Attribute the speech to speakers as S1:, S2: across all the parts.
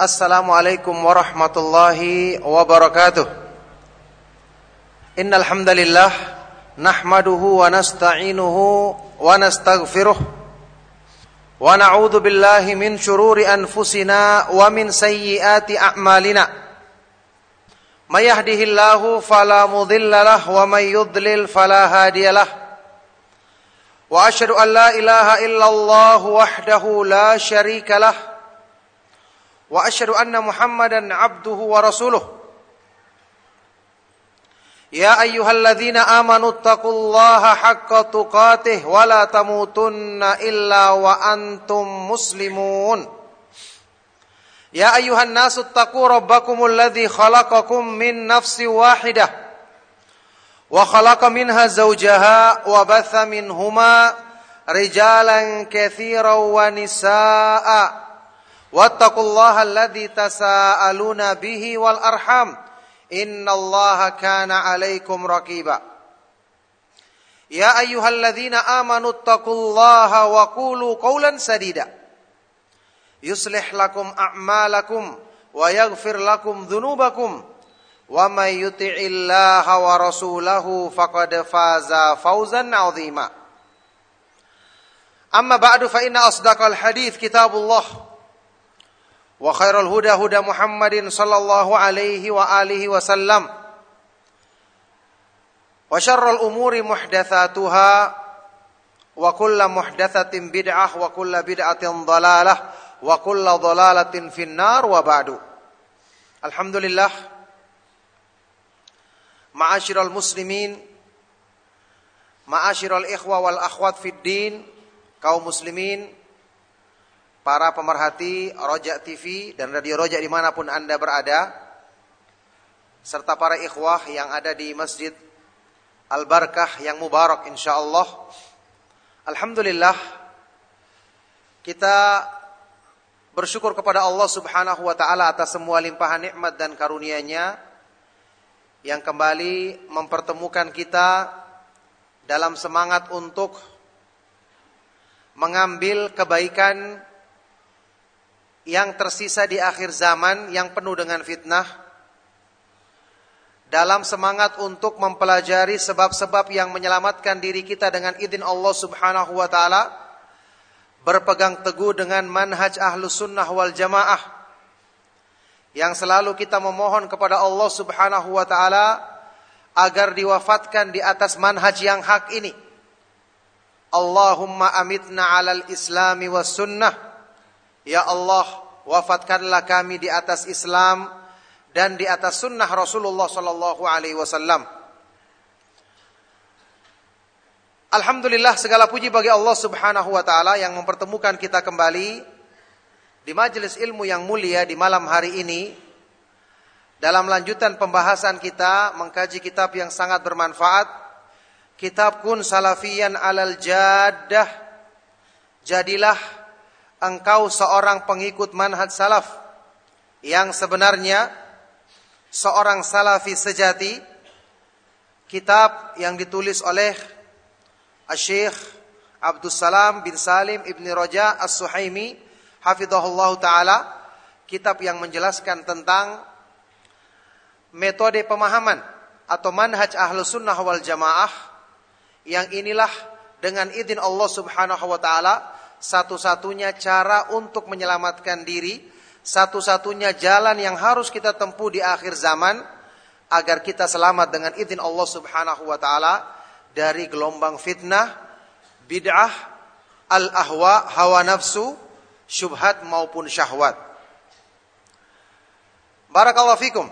S1: Assalamualaikum warahmatullahi wabarakatuh. Innal hamdalillah nahmaduhu wa nasta'inuhu wa nastaghfiruh wa na'udzu billahi min shururi anfusina wa min sayyiati a'malina. May yahdihillahu fala mudilla lahu wa may yudlil fala hadiyalah. Wa asyhadu an la ilaha illallah wahdahu la syarika lah. Wa asyhadu anna Muhammadan abduhu wa rasuluh. Ya ayyuhalladzina amanu taqullaha haqqa tuqatih wa la tamutunna illa wa antum muslimun. Ya ayyuhan nasu taqu rabbakumul ladzi khalaqakum min nafsin wahidah wa khalaqa minha zawjaha wa batha minhuma rijalan katsiran wa nisaa'a. Wattaqullaha alladzi tasaaluna bihi wal arham innallaha kana 'alaikum raqiba. Ya ayyuhalladzina amanu taqullaha wa qulu qawlan sadida yuslih lakum a'malakum wa yaghfir lakum dhunubakum wa may yuti'illaha wa rasulahu faqad faza fawzan 'azima. Amma ba'du fa inna asdaqal hadits kitabullah wa khairal huda huda Muhammadin sallallahu alaihi wa alihi wasallam wa syarrul umuri muhdatsatuha wa kullu muhdatsatin bid'ah wa kullu bid'atin dhalalah wa kullu dhalalatin finnar wa ba'du. Alhamdulillah, ma'asyiral muslimin, ma'asyiral ikhwa wal akhwat fid din, kaum muslimin, para pemerhati Roja TV dan Radio Roja dimanapun Anda berada, serta para ikhwah yang ada di Masjid Al-Barakah yang mubarak insyaallah. Alhamdulillah, kita bersyukur kepada Allah Subhanahu wa taala atas semua limpahan nikmat dan karunia-Nya yang kembali mempertemukan kita dalam semangat untuk mengambil kebaikan yang tersisa di akhir zaman yang penuh dengan fitnah, dalam semangat untuk mempelajari sebab-sebab yang menyelamatkan diri kita dengan izin Allah Subhanahu wa taala, berpegang teguh dengan manhaj Ahlus Sunnah wal Jamaah yang selalu kita memohon kepada Allah Subhanahu wa taala agar diwafatkan di atas manhaj yang hak ini. Allahumma amitna 'alal islami was sunnah. Ya Allah, wafatkanlah kami di atas Islam dan di atas sunnah Rasulullah sallallahu alaihi wasallam. Alhamdulillah, segala puji bagi Allah Subhanahu wa taala yang mempertemukan kita kembali di majelis ilmu yang mulia di malam hari ini dalam lanjutan pembahasan kita mengkaji kitab yang sangat bermanfaat, kitab Kun Salafiyan 'alal Jaddah. Jadilah engkau seorang pengikut manhaj salaf yang sebenarnya, seorang salafi sejati. Kitab yang ditulis oleh Syekh Abdus Salam bin Salim Ibn Raja As-Suhaimi hafizahullah ta'ala. Kitab yang menjelaskan tentang metode pemahaman atau manhaj Ahlus Sunnah wal Jamaah, yang inilah dengan izin Allah Subhanahu wa ta'ala satu-satunya cara untuk menyelamatkan diri, satu-satunya jalan yang harus kita tempuh di akhir zaman agar kita selamat dengan izin Allah Subhanahu wa taala dari gelombang fitnah, bid'ah, al-ahwa, hawa nafsu, syubhat maupun syahwat. Barakallahu fikum.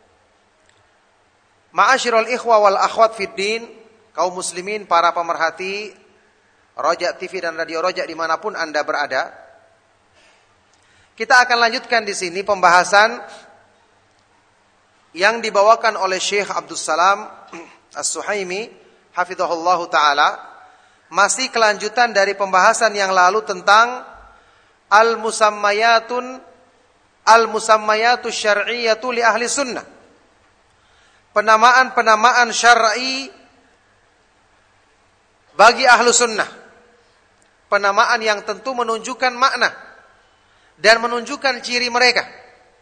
S1: Ma'asyiral ikhwa wal akhwat fid din, kaum muslimin, para pemerhati Roja TV dan Radio Roja dimanapun Anda berada. Kita akan lanjutkan di sini pembahasan yang dibawakan oleh Syekh Abdus Salam As-Suhaimi hafizahullahu taala, masih kelanjutan dari pembahasan yang lalu tentang al-musammayatu syar'iyyatu li ahli sunnah. Penamaan-penamaan syar'i bagi ahlu sunnah. Penamaan yang tentu menunjukkan makna dan menunjukkan ciri mereka.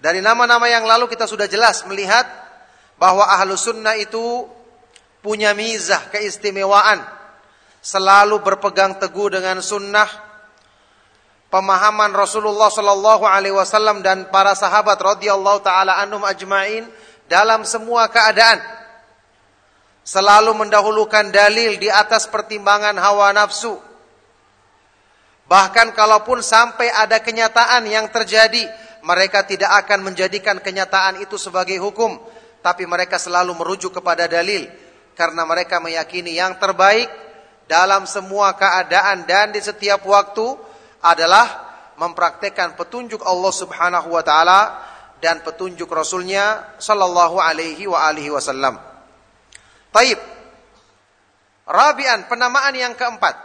S1: Dari nama-nama yang lalu kita sudah jelas melihat bahwa Ahlus Sunnah itu punya mizah, keistimewaan, selalu berpegang teguh dengan sunnah, pemahaman Rasulullah sallallahu alaihi wasallam dan para sahabat radhiyallahu taala anhum ajmain dalam semua keadaan. Selalu mendahulukan dalil di atas pertimbangan hawa nafsu. Bahkan kalaupun sampai ada kenyataan yang terjadi, mereka tidak akan menjadikan kenyataan itu sebagai hukum, tapi mereka selalu merujuk kepada dalil, karena mereka meyakini yang terbaik dalam semua keadaan dan di setiap waktu adalah mempraktekkan petunjuk Allah Subhanahu wa taala dan petunjuk Rasulnya sallallahu alaihi wa alihi wasallam. Taib. Rabi'an, penamaan yang keempat.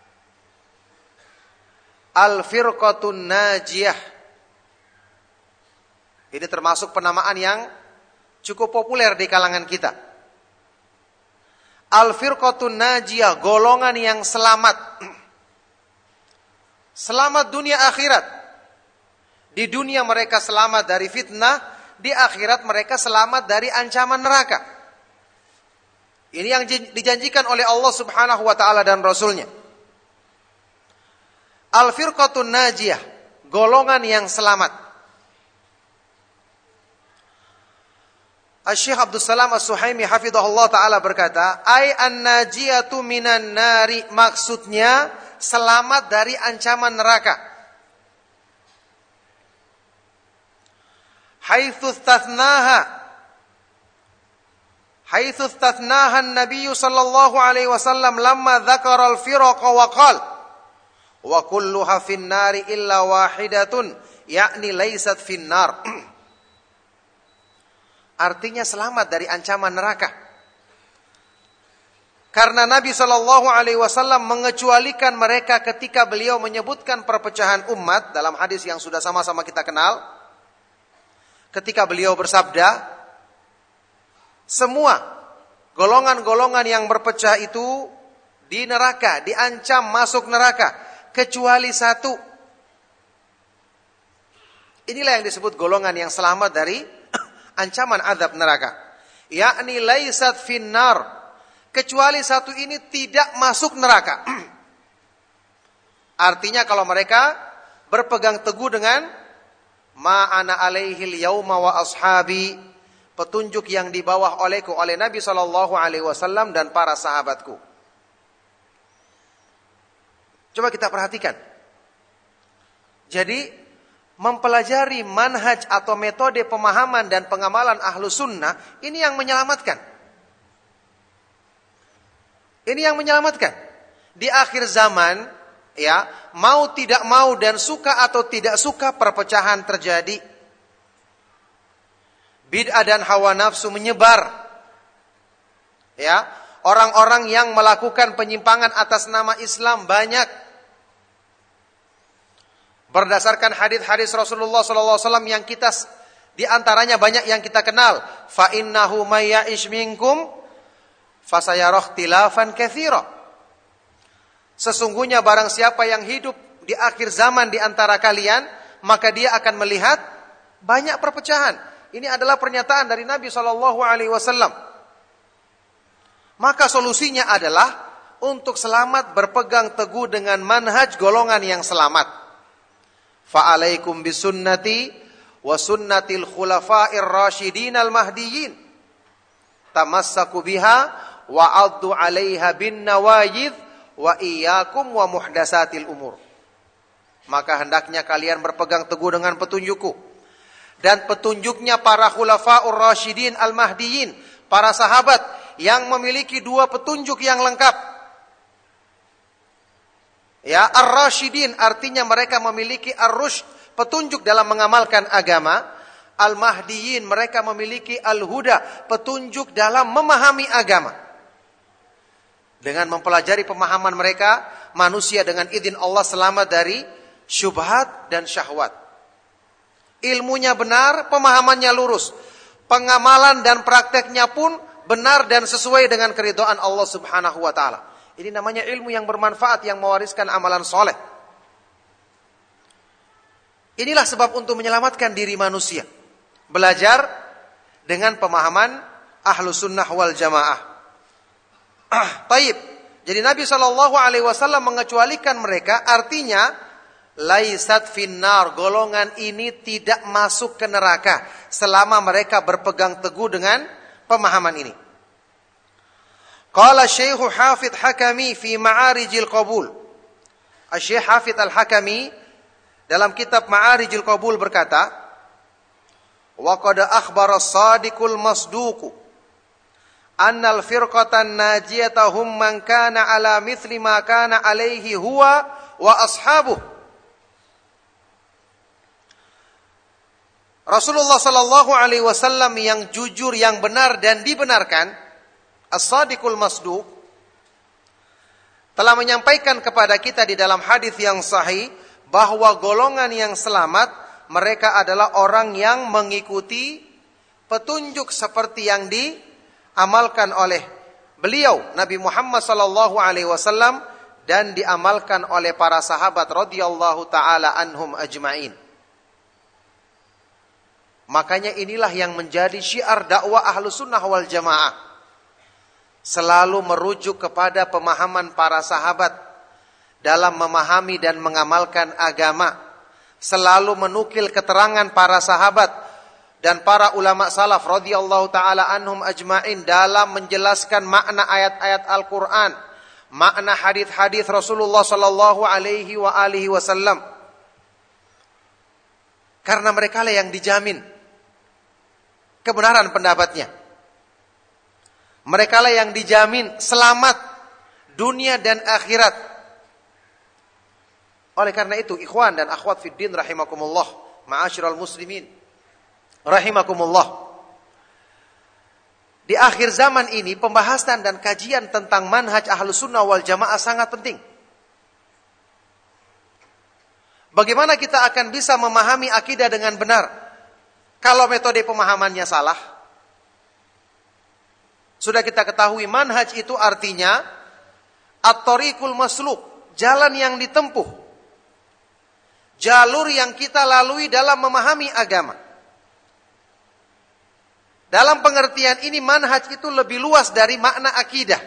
S1: Al-firqatun najiyah. Ini termasuk penamaan yang cukup populer di kalangan kita. Al-firqatun najiyah, golongan yang selamat. Selamat dunia akhirat. Di dunia mereka selamat dari fitnah, di akhirat mereka selamat dari ancaman neraka. Ini yang dijanjikan oleh Allah Subhanahu wa taala dan Rasulnya. Al-firqatun najiyah, golongan yang selamat. Asy-Syaikh Abdul Salam As-Suhaimi hafizahullah taala berkata, "Ai an-najiyatu minan nari", maksudnya selamat dari ancaman neraka. Haitsu istathnaha an-nabiy sallallahu alaihi wasallam lamma dzakara al-firaqa wa qala wa kulluha fin nari illa wahidatun, yakni laysat fin nar. Artinya selamat dari ancaman neraka. Karena Nabi sallallahu alaihi wasallam mengecualikan mereka ketika beliau menyebutkan perpecahan umat dalam hadis yang sudah sama-sama kita kenal. Ketika beliau bersabda, semua golongan-golongan yang berpecah itu di neraka, diancam masuk neraka, kecuali satu. Inilah yang disebut golongan yang selamat dari ancaman azab neraka. Yakni laisat finnar, kecuali satu ini tidak masuk neraka. Artinya kalau mereka berpegang teguh dengan ma ana alaihil yauma wa ashabi, petunjuk yang dibawa olehku oleh Nabi sallallahu alaihi wasallam dan para sahabatku. Coba kita perhatikan. Jadi mempelajari manhaj atau metode pemahaman dan pengamalan Ahlus Sunnah, ini yang menyelamatkan. Ini yang menyelamatkan. Di akhir zaman, ya, mau tidak mau dan suka atau tidak suka perpecahan terjadi. Bid'ah dan hawa nafsu menyebar. Ya, orang-orang yang melakukan penyimpangan atas nama Islam banyak. Berdasarkan hadis-hadis Rasulullah SAW yang kita di antaranya banyak yang kita kenal. Fa innahu may ya'ish minkum fasayara ikhtilafan katsira. Sesungguhnya barang siapa yang hidup di akhir zaman di antara kalian, maka dia akan melihat banyak perpecahan. Ini adalah pernyataan dari Nabi SAW. Maka solusinya adalah untuk selamat berpegang teguh dengan manhaj golongan yang selamat. Fa'alaikum bisunnati wa sunnatil khulafa'ir rasyidin al-mahdiyyin. Tamassaku biha wa addu 'alaiha bin nawajidh wa iyyakum wa muhdatsatil umur. Maka hendaknya kalian berpegang teguh dengan petunjukku dan petunjuknya para khulafa'ur rasyidin al-mahdiyyin, para sahabat yang memiliki dua petunjuk yang lengkap. Ya, ar-rasyidin artinya mereka memiliki ar-rusyd, petunjuk dalam mengamalkan agama. Al-mahdiyyin mereka memiliki al-huda, petunjuk dalam memahami agama. Dengan mempelajari pemahaman mereka, manusia dengan izin Allah selamat dari syubhat dan syahwat. Ilmunya benar, pemahamannya lurus. Pengamalan dan prakteknya pun benar dan sesuai dengan keridhaan Allah Subhanahu wa taala. Ini namanya ilmu yang bermanfaat, yang mewariskan amalan soleh. Inilah sebab untuk menyelamatkan diri manusia. belajar dengan pemahaman Ahlus Sunnah wal Jamaah. Taib. Jadi Nabi SAW mengecualikan mereka, artinya laisat finnar, golongan ini tidak masuk ke neraka selama mereka berpegang teguh dengan pemahaman ini. Qala Syekh Hafidz Hakami fi Ma'arijil Qabul. Syekh Hafidz Al-Hakami dalam kitab Ma'arijil Qabul berkata, wa qad akhbara as-sadiqul masduq annal firqatan najiyata hum man kana ala mithli ma kana alaihi huwa wa ashabuh. Rasulullah sallallahu alaihi wasallam yang jujur, yang benar dan dibenarkan, as-sadiqul masduq, telah menyampaikan kepada kita di dalam hadis yang sahih bahwa golongan yang selamat mereka adalah orang yang mengikuti petunjuk seperti yang diamalkan oleh beliau Nabi Muhammad sallallahu alaihi wasallam dan diamalkan oleh para sahabat radhiyallahu taala anhum ajmain. Makanya inilah yang menjadi syiar dakwah Ahlus Sunnah wal Jamaah. Selalu merujuk kepada pemahaman para sahabat dalam memahami dan mengamalkan agama. Selalu menukil keterangan para sahabat dan para ulama salaf radhiyallahu taala anhum ajmain dalam menjelaskan makna ayat-ayat Al-Qur'an, makna hadis-hadis Rasulullah sallallahu alaihi wa alihi wasallam. Karena mereka lah yang dijamin kebenaran pendapatnya. Mereka lah yang dijamin selamat dunia dan akhirat. Oleh karena itu, ikhwan dan akhwat fiddin rahimakumullah, ma'asyiral muslimin rahimakumullah. Di akhir zaman ini pembahasan dan kajian tentang manhaj Ahlus Sunnah wal Jamaah sangat penting. Bagaimana kita akan bisa memahami akidah dengan benar kalau metode pemahamannya salah? Sudah kita ketahui manhaj itu artinya at-tariqul masluk, jalan yang ditempuh, jalur yang kita lalui dalam memahami agama. Dalam pengertian ini manhaj itu lebih luas dari makna akidah.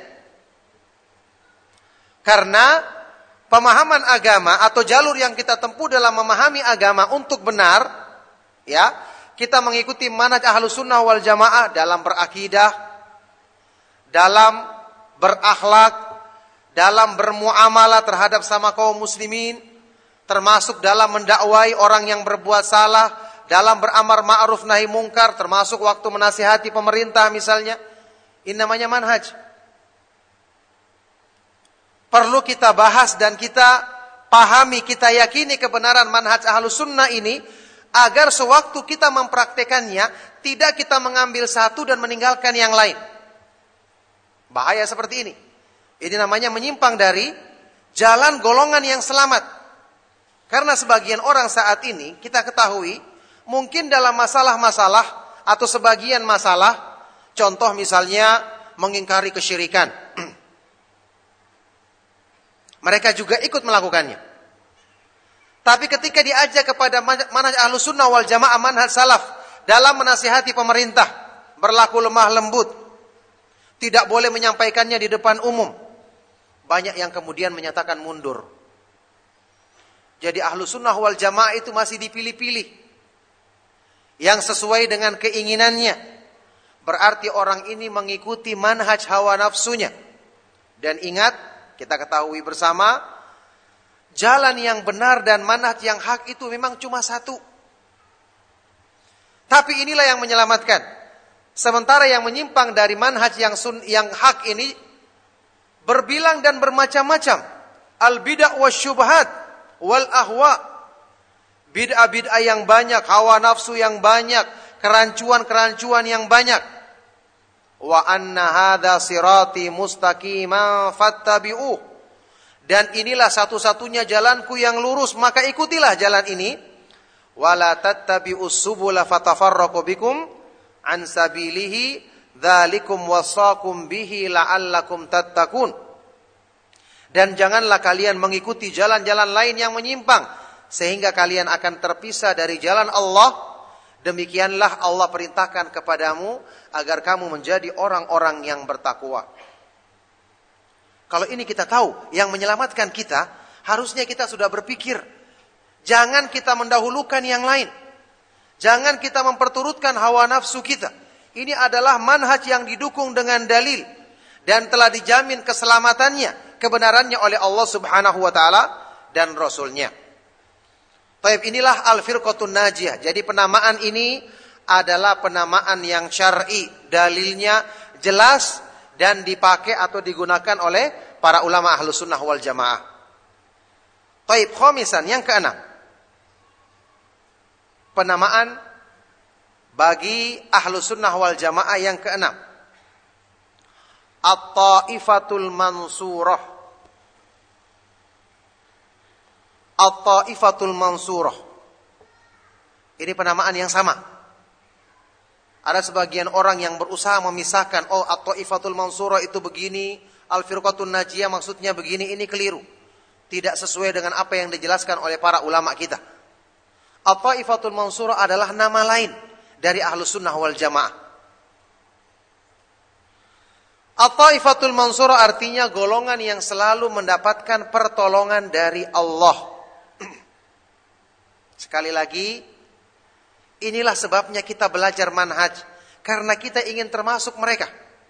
S1: Karena pemahaman agama atau jalur yang kita tempuh dalam memahami agama untuk benar, ya, kita mengikuti manhaj Ahlus Sunnah wal Jamaah dalam berakidah, dalam berakhlak, dalam bermuamalah terhadap sama kaum muslimin, termasuk dalam mendakwai orang yang berbuat salah, dalam beramar ma'ruf nahi mungkar, termasuk waktu menasihati pemerintah misalnya. Ini namanya manhaj. Perlu kita bahas dan kita pahami, kita yakini kebenaran manhaj Ahlus Sunnah ini, agar sewaktu kita mempraktekannya, tidak kita mengambil satu dan meninggalkan yang lain. Bahaya seperti ini. Ini namanya menyimpang dari jalan golongan yang selamat. Karena sebagian orang saat ini, kita ketahui, mungkin dalam masalah-masalah atau sebagian masalah, contoh misalnya mengingkari kesyirikan. Mereka juga ikut melakukannya. Tapi ketika diajak kepada manhaj Ahlus Sunnah wal Jamaah, manhaj salaf, dalam menasihati pemerintah, berlaku lemah lembut, tidak boleh menyampaikannya di depan umum, banyak yang kemudian menyatakan mundur. Jadi Ahlus Sunnah wal Jamaah itu masih dipilih-pilih yang sesuai dengan keinginannya. Berarti orang ini mengikuti manhaj hawa nafsunya. Dan ingat, kita ketahui bersama, jalan yang benar dan manhaj yang hak itu memang cuma satu. Tapi inilah yang menyelamatkan. Sementara yang menyimpang dari manhaj yang hak ini berbilang dan bermacam-macam. Al-bid'ah wasyubhat wal ahwa. Bid'ah-bid'ah yang banyak, hawa nafsu yang banyak, kerancuan-kerancuan yang banyak. Wa anna hadza sirati mustaqiman fattabi'uh. Dan inilah satu-satunya jalanku yang lurus, maka ikutilah jalan ini. Wala tattabi'us subula fatafarraqu bikum an sabilihi dzalikum wasaqum bihi la'allakum tattaqun. Dan janganlah kalian mengikuti jalan-jalan lain yang menyimpang sehingga kalian akan terpisah dari jalan Allah, Demikianlah Allah perintahkan kepadamu agar kamu menjadi orang-orang yang bertakwa. Kalau ini kita tahu, yang menyelamatkan kita, harusnya kita sudah berpikir. Jangan kita mendahulukan yang lain. Jangan kita memperturutkan hawa nafsu kita. Ini adalah manhaj yang didukung dengan dalil. Dan telah dijamin keselamatannya, kebenarannya oleh Allah subhanahu wa ta'ala dan Rasulnya. Taib, inilah al-firqatun najiyah. Jadi penamaan ini adalah penamaan yang syar'i, dalilnya jelas dan dipakai atau digunakan oleh para ulama ahlus sunnah wal jamaah. Taib, khamisan, yang keenam, penamaan bagi ahlus sunnah wal jamaah yang keenam, at-taifatul mansurah. At-taifatul mansurah. Ini penamaan yang sama. Ada sebagian orang yang berusaha memisahkan, oh at-taifatul mansurah itu begini, al-firqatun najiyah maksudnya begini, ini keliru. Tidak sesuai dengan apa yang dijelaskan oleh para ulama kita. At-taifatul mansurah adalah nama lain dari ahlus sunnah wal jamaah. At-taifatul mansurah artinya golongan yang selalu mendapatkan pertolongan dari Allah. Sekali lagi, inilah sebabnya kita belajar manhaj. Karena kita ingin termasuk mereka.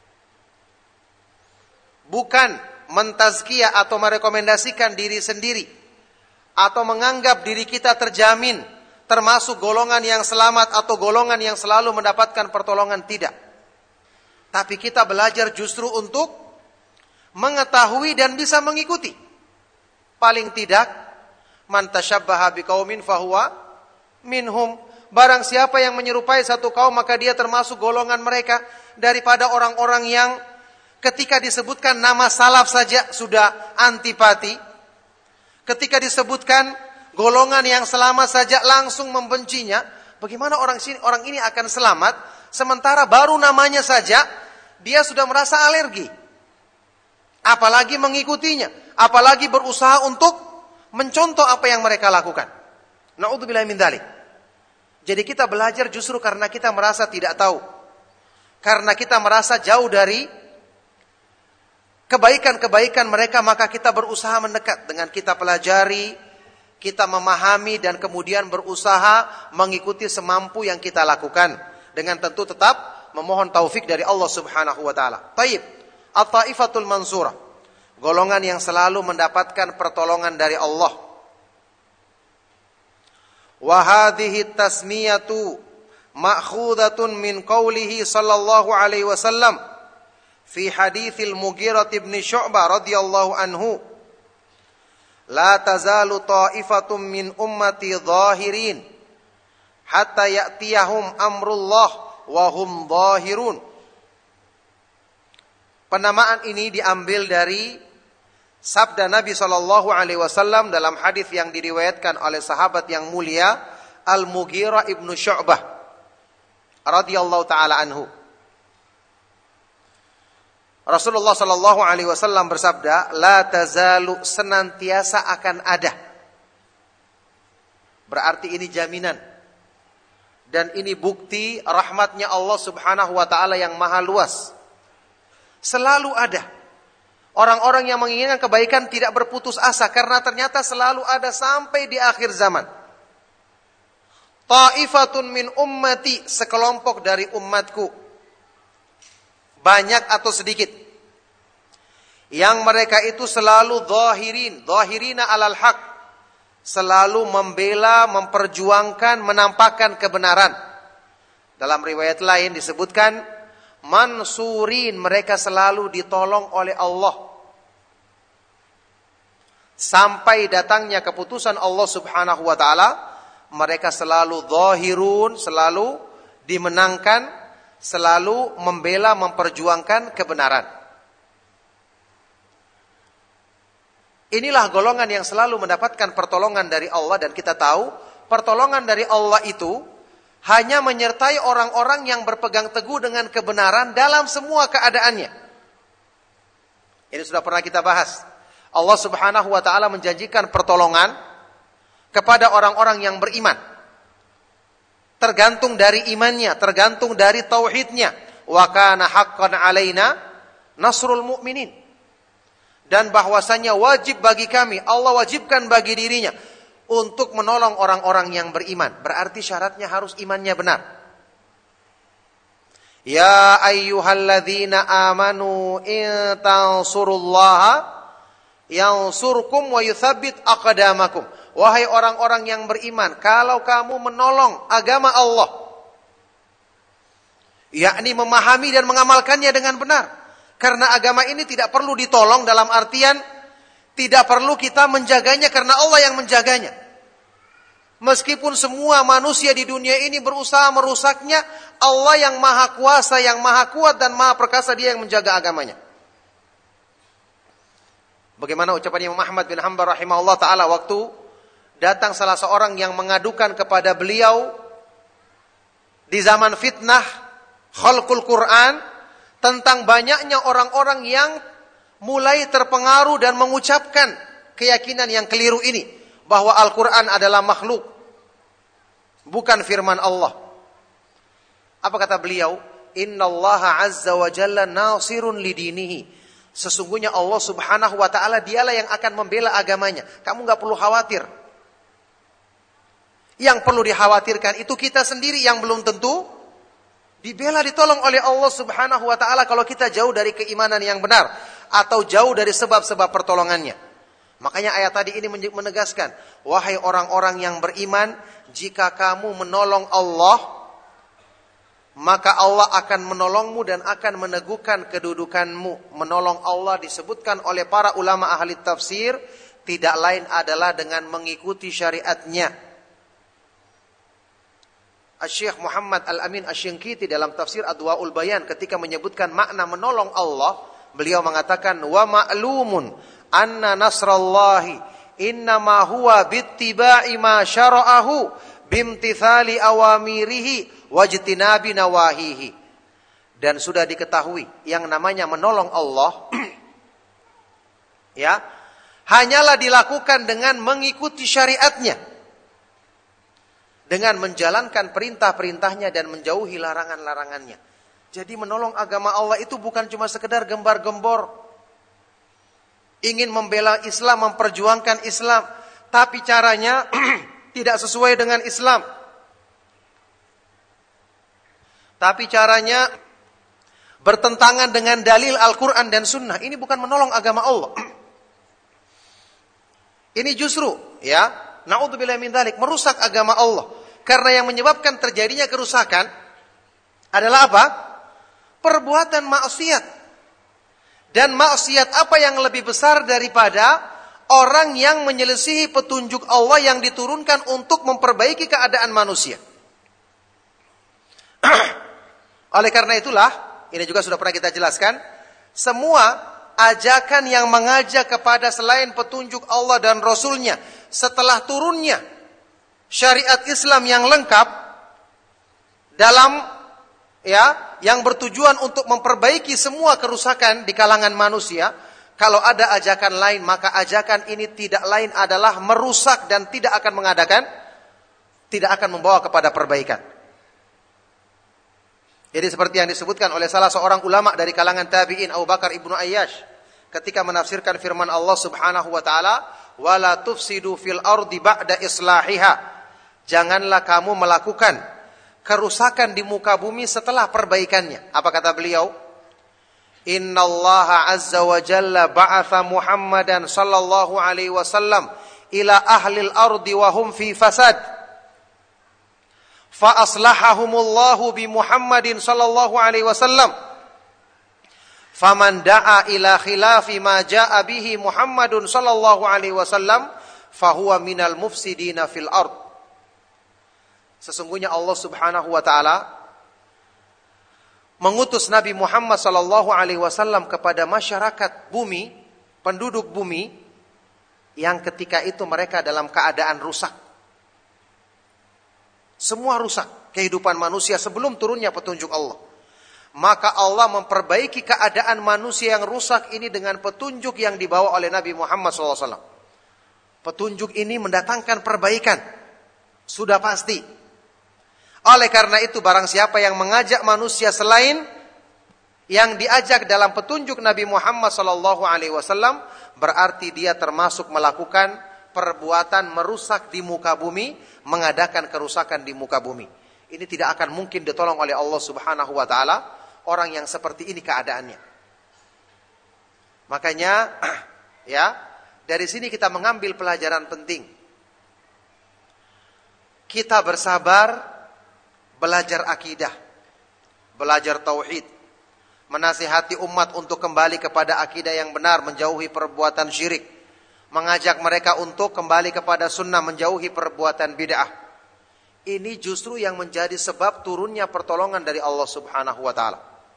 S1: Bukan mentazkiyah atau merekomendasikan diri sendiri. Atau menganggap diri kita terjamin termasuk golongan yang selamat atau golongan yang selalu mendapatkan pertolongan. Tidak. Tapi kita belajar justru untuk mengetahui dan bisa mengikuti. Paling tidak, man tasyabbaha biqaumin fahuwa minhum. Barang siapa yang menyerupai satu kaum maka dia termasuk golongan mereka, daripada orang-orang yang ketika disebutkan nama salaf saja sudah antipati. Ketika disebutkan golongan yang selamat saja langsung membencinya. Bagaimana orang ini akan selamat sementara baru namanya saja dia sudah merasa alergi. Apalagi mengikutinya, apalagi berusaha untuk mencontoh apa yang mereka lakukan. Na'udzubillah min dzalik. Jadi kita belajar justru karena kita merasa tidak tahu. Karena kita merasa jauh dari kebaikan-kebaikan mereka, maka kita berusaha mendekat dengan kita pelajari, kita memahami dan kemudian berusaha mengikuti semampu yang kita lakukan. Dengan tentu tetap memohon taufik dari Allah subhanahu wa ta'ala. Taib, at-taifatul mansurah. Golongan yang selalu mendapatkan pertolongan dari Allah. Wa hadhihi tasmiyatu ma'khudatun min qawlihi sallallahu alaihi wasallam fi haditsil Mughirah bin Syu'bah radhiyallahu anhu. La tazalu ta'ifatum min ummati zahirin hatta ya'tiyahum amrullah wa hum zahirun. Penamaan ini diambil dari sabda Nabi SAW dalam hadis yang diriwayatkan oleh sahabat yang mulia Al-Mughirah ibnu Syu'bah radhiyallahu taala anhu. Rasulullah SAW bersabda, la tazalu, senantiasa akan ada. Berarti ini jaminan dan ini bukti rahmatnya Allah Subhanahu wa taala yang maha luas. Selalu ada orang-orang yang menginginkan kebaikan, tidak berputus asa, karena ternyata selalu ada sampai di akhir zaman. Ta'ifatun min ummati, sekelompok dari umatku, banyak atau sedikit, yang mereka itu selalu zahirina alal haq, selalu membela, memperjuangkan, menampakkan kebenaran. Dalam riwayat lain disebutkan mansurin, mereka selalu ditolong oleh Allah sampai datangnya keputusan Allah Subhanahu wa taala. Mereka selalu zahirun, selalu dimenangkan, selalu membela, memperjuangkan kebenaran. Inilah golongan yang selalu mendapatkan pertolongan dari Allah, dan kita tahu pertolongan dari Allah itu hanya menyertai orang-orang yang berpegang teguh dengan kebenaran dalam semua keadaannya. Ini sudah pernah kita bahas. Allah Subhanahu wa taala menjanjikan pertolongan kepada orang-orang yang beriman. tergantung dari imannya, tergantung dari tauhidnya. Wa kana haqqan alaina nasrul mu'minin. Dan bahwasanya wajib bagi kami, Allah wajibkan bagi dirinya untuk menolong orang-orang yang beriman. Berarti syaratnya harus imannya benar. Ya ayyuhalladzina amanu in tansurullaha yansurkum wa yuthabbit aqdamakum. Wahai orang-orang yang beriman, kalau kamu menolong agama Allah, yakni memahami dan mengamalkannya dengan benar. Karena agama ini tidak perlu ditolong dalam artian tidak perlu kita menjaganya karena Allah yang menjaganya. Meskipun semua manusia di dunia ini berusaha merusaknya, Allah yang maha kuasa, yang maha kuat dan maha perkasa, dia yang menjaga agamanya. Bagaimana ucapan Imam Ahmad bin Hanbal rahimahullah ta'ala waktu datang salah seorang yang mengadukan kepada beliau di zaman fitnah khalqul Quran, tentang banyaknya orang-orang yang mulai terpengaruh dan mengucapkan keyakinan yang keliru ini, bahwa Al-Quran adalah makhluk, bukan firman Allah. Apa kata beliau? Innallaha azza wa jalla nasirun lidinihi. Sesungguhnya Allah subhanahu wa ta'ala dialah yang akan membela agamanya. Kamu gak perlu khawatir. Yang perlu dikhawatirkan itu kita sendiri yang belum tentu dibela, ditolong oleh Allah subhanahu wa ta'ala kalau kita jauh dari keimanan yang benar atau jauh dari sebab-sebab pertolongannya. Makanya ayat tadi ini menegaskan, wahai orang-orang yang beriman, jika kamu menolong Allah, maka Allah akan menolongmu dan akan meneguhkan kedudukanmu. Menolong Allah disebutkan oleh para ulama ahli tafsir tidak lain adalah dengan mengikuti syariatnya. Syekh Muhammad Al-Amin Asy-Syanqiti dalam tafsir Adwaul Bayan ketika menyebutkan makna menolong Allah, beliau mengatakan wa ma'lumun anna nasrallahi innama huwa bittiba'i ma syara'ahu bimtithali awamirihi wajtinabi nawahihi. Dan sudah diketahui yang namanya menolong Allah ya, hanyalah dilakukan dengan mengikuti syariatnya, dengan menjalankan perintah-perintahnya dan menjauhi larangan-larangannya. Jadi menolong agama Allah itu bukan cuma sekedar gembar-gembor, ingin membela Islam, memperjuangkan Islam, tapi caranya tidak sesuai dengan Islam. Tapi caranya bertentangan dengan dalil Al-Quran dan Sunnah. Ini bukan menolong agama Allah. Ini justru, ya, na'udzubillah min dzalik, merusak agama Allah. Karena yang menyebabkan terjadinya kerusakan adalah apa? Perbuatan maksiat. Dan maksiat apa yang lebih besar daripada orang yang menyelisihi petunjuk Allah yang diturunkan untuk memperbaiki keadaan manusia. Oleh karena itulah, ini juga sudah pernah kita jelaskan, semua ajakan yang mengajak kepada selain petunjuk Allah dan Rasulnya setelah turunnya syariat Islam yang lengkap dalam yang bertujuan untuk memperbaiki semua kerusakan di kalangan manusia, kalau ada ajakan lain maka ajakan ini tidak lain adalah merusak dan tidak akan membawa kepada perbaikan. Jadi seperti yang disebutkan oleh salah seorang ulama dari kalangan tabi'in, Abu Bakar ibnu Ayyash, ketika menafsirkan firman Allah subhanahu wa ta'ala, wala tufsidu fil ardi ba'da islahiha. Janganlah kamu melakukan kerusakan di muka bumi setelah perbaikannya. Apa kata beliau? Innallaha azza wa jalla ba'atha Muhammadan sallallahu alaihi wasallam ila ahlil ardi wa hum fi fasad. Fa aslahahumullahu bi Muhammadin sallallahu alaihi wasallam. Faman da'a ila khilafi ma ja'a bihi Muhammadun sallallahu alaihi wasallam fahuwa minal mufsidina fil ard. Sesungguhnya Allah subhanahu wa ta'ala mengutus Nabi Muhammad sallallahu alaihi wasallam kepada masyarakat bumi, penduduk bumi, yang ketika itu mereka dalam keadaan rusak. Semua rusak kehidupan manusia sebelum turunnya petunjuk Allah. Maka Allah memperbaiki keadaan manusia yang rusak ini dengan petunjuk yang dibawa oleh Nabi Muhammad SAW. Petunjuk ini mendatangkan perbaikan. Sudah pasti. Oleh karena itu barang siapa yang mengajak manusia selain yang diajak dalam petunjuk Nabi Muhammad SAW, berarti dia termasuk melakukan perbuatan merusak di muka bumi, mengadakan kerusakan di muka bumi. Ini tidak akan mungkin ditolong oleh Allah Subhanahu wa taala orang yang seperti ini keadaannya. Makanya ya, dari sini kita mengambil pelajaran penting. Kita bersabar belajar akidah, belajar tauhid, menasihati umat untuk kembali kepada akidah yang benar, menjauhi perbuatan syirik, mengajak mereka untuk kembali kepada sunnah, menjauhi perbuatan bid'ah. Ini justru yang menjadi sebab turunnya pertolongan dari Allah Subhanahu wa taala.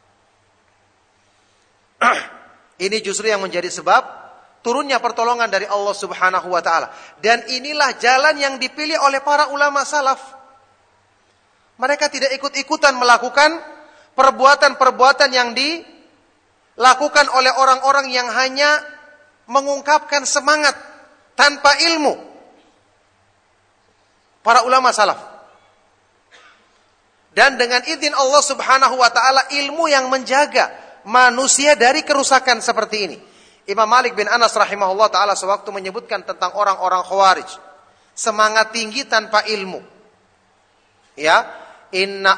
S1: Ini justru yang menjadi sebab turunnya pertolongan dari Allah Subhanahu wa taala. Dan inilah jalan yang dipilih oleh para ulama salaf. Mereka tidak ikut-ikutan melakukan perbuatan-perbuatan yang dilakukan oleh orang-orang yang hanya mengungkapkan semangat tanpa ilmu. Para ulama salaf. Dan dengan izin Allah Subhanahu wa taala, ilmu yang menjaga manusia dari kerusakan seperti ini. Imam Malik bin Anas rahimahullah taala sewaktu menyebutkan tentang orang-orang Khawarij, semangat tinggi tanpa ilmu. Ya, inna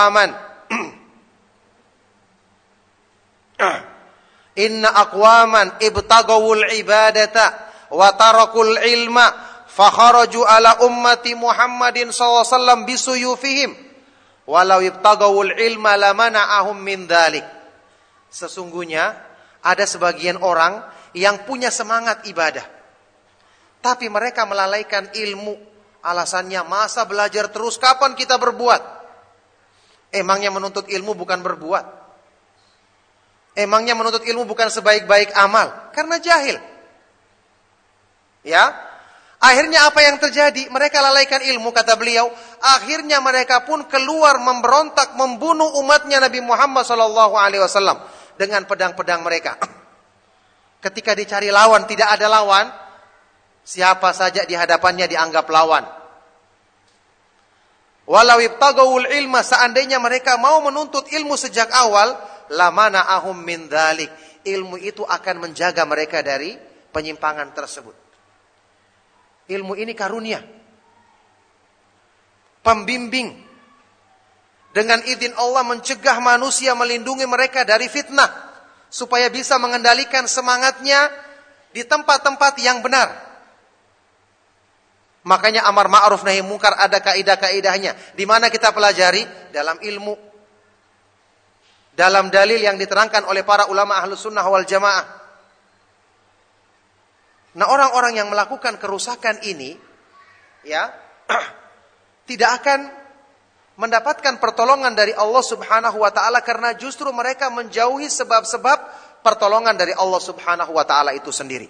S1: aqwaman ibtagawul ibadata wa tarakul ilma fakharaju ala ummati Muhammadin sallallahu alaihi wasallam bisuyufihim walau ibtagawul ilma lamana'ahum min dzalik. Sesungguhnya ada sebagian orang yang punya semangat ibadah, tapi mereka melalaikan ilmu. Alasannya, masa belajar terus, kapan kita berbuat? Emangnya menuntut ilmu bukan berbuat? Emangnya menuntut ilmu bukan sebaik-baik amal? Karena jahil. Ya. Akhirnya apa yang terjadi? Mereka lalaikan ilmu, kata beliau. Akhirnya mereka pun keluar memberontak, membunuh umatnya Nabi Muhammad SAW dengan pedang-pedang mereka. Ketika dicari lawan, tidak ada lawan. Siapa saja di hadapannya dianggap lawan. Walau ibtagawul ilma, seandainya mereka mau menuntut ilmu sejak awal, lamana'ahum min dzalik. Ilmu itu akan menjaga mereka dari penyimpangan tersebut. Ilmu ini karunia, pembimbing. Dengan izin Allah mencegah manusia, melindungi mereka dari fitnah, supaya bisa mengendalikan semangatnya di tempat-tempat yang benar. Makanya amar ma'ruf nahi munkar ada kaidah-kaidahnya. Di mana kita pelajari? Dalam ilmu, dalam dalil yang diterangkan oleh para ulama ahlus sunnah wal jamaah. Nah, orang-orang yang melakukan kerusakan ini, ya, tidak akan mendapatkan pertolongan dari Allah Subhanahu wa taala, karena justru mereka menjauhi sebab-sebab pertolongan dari Allah Subhanahu wa taala itu sendiri.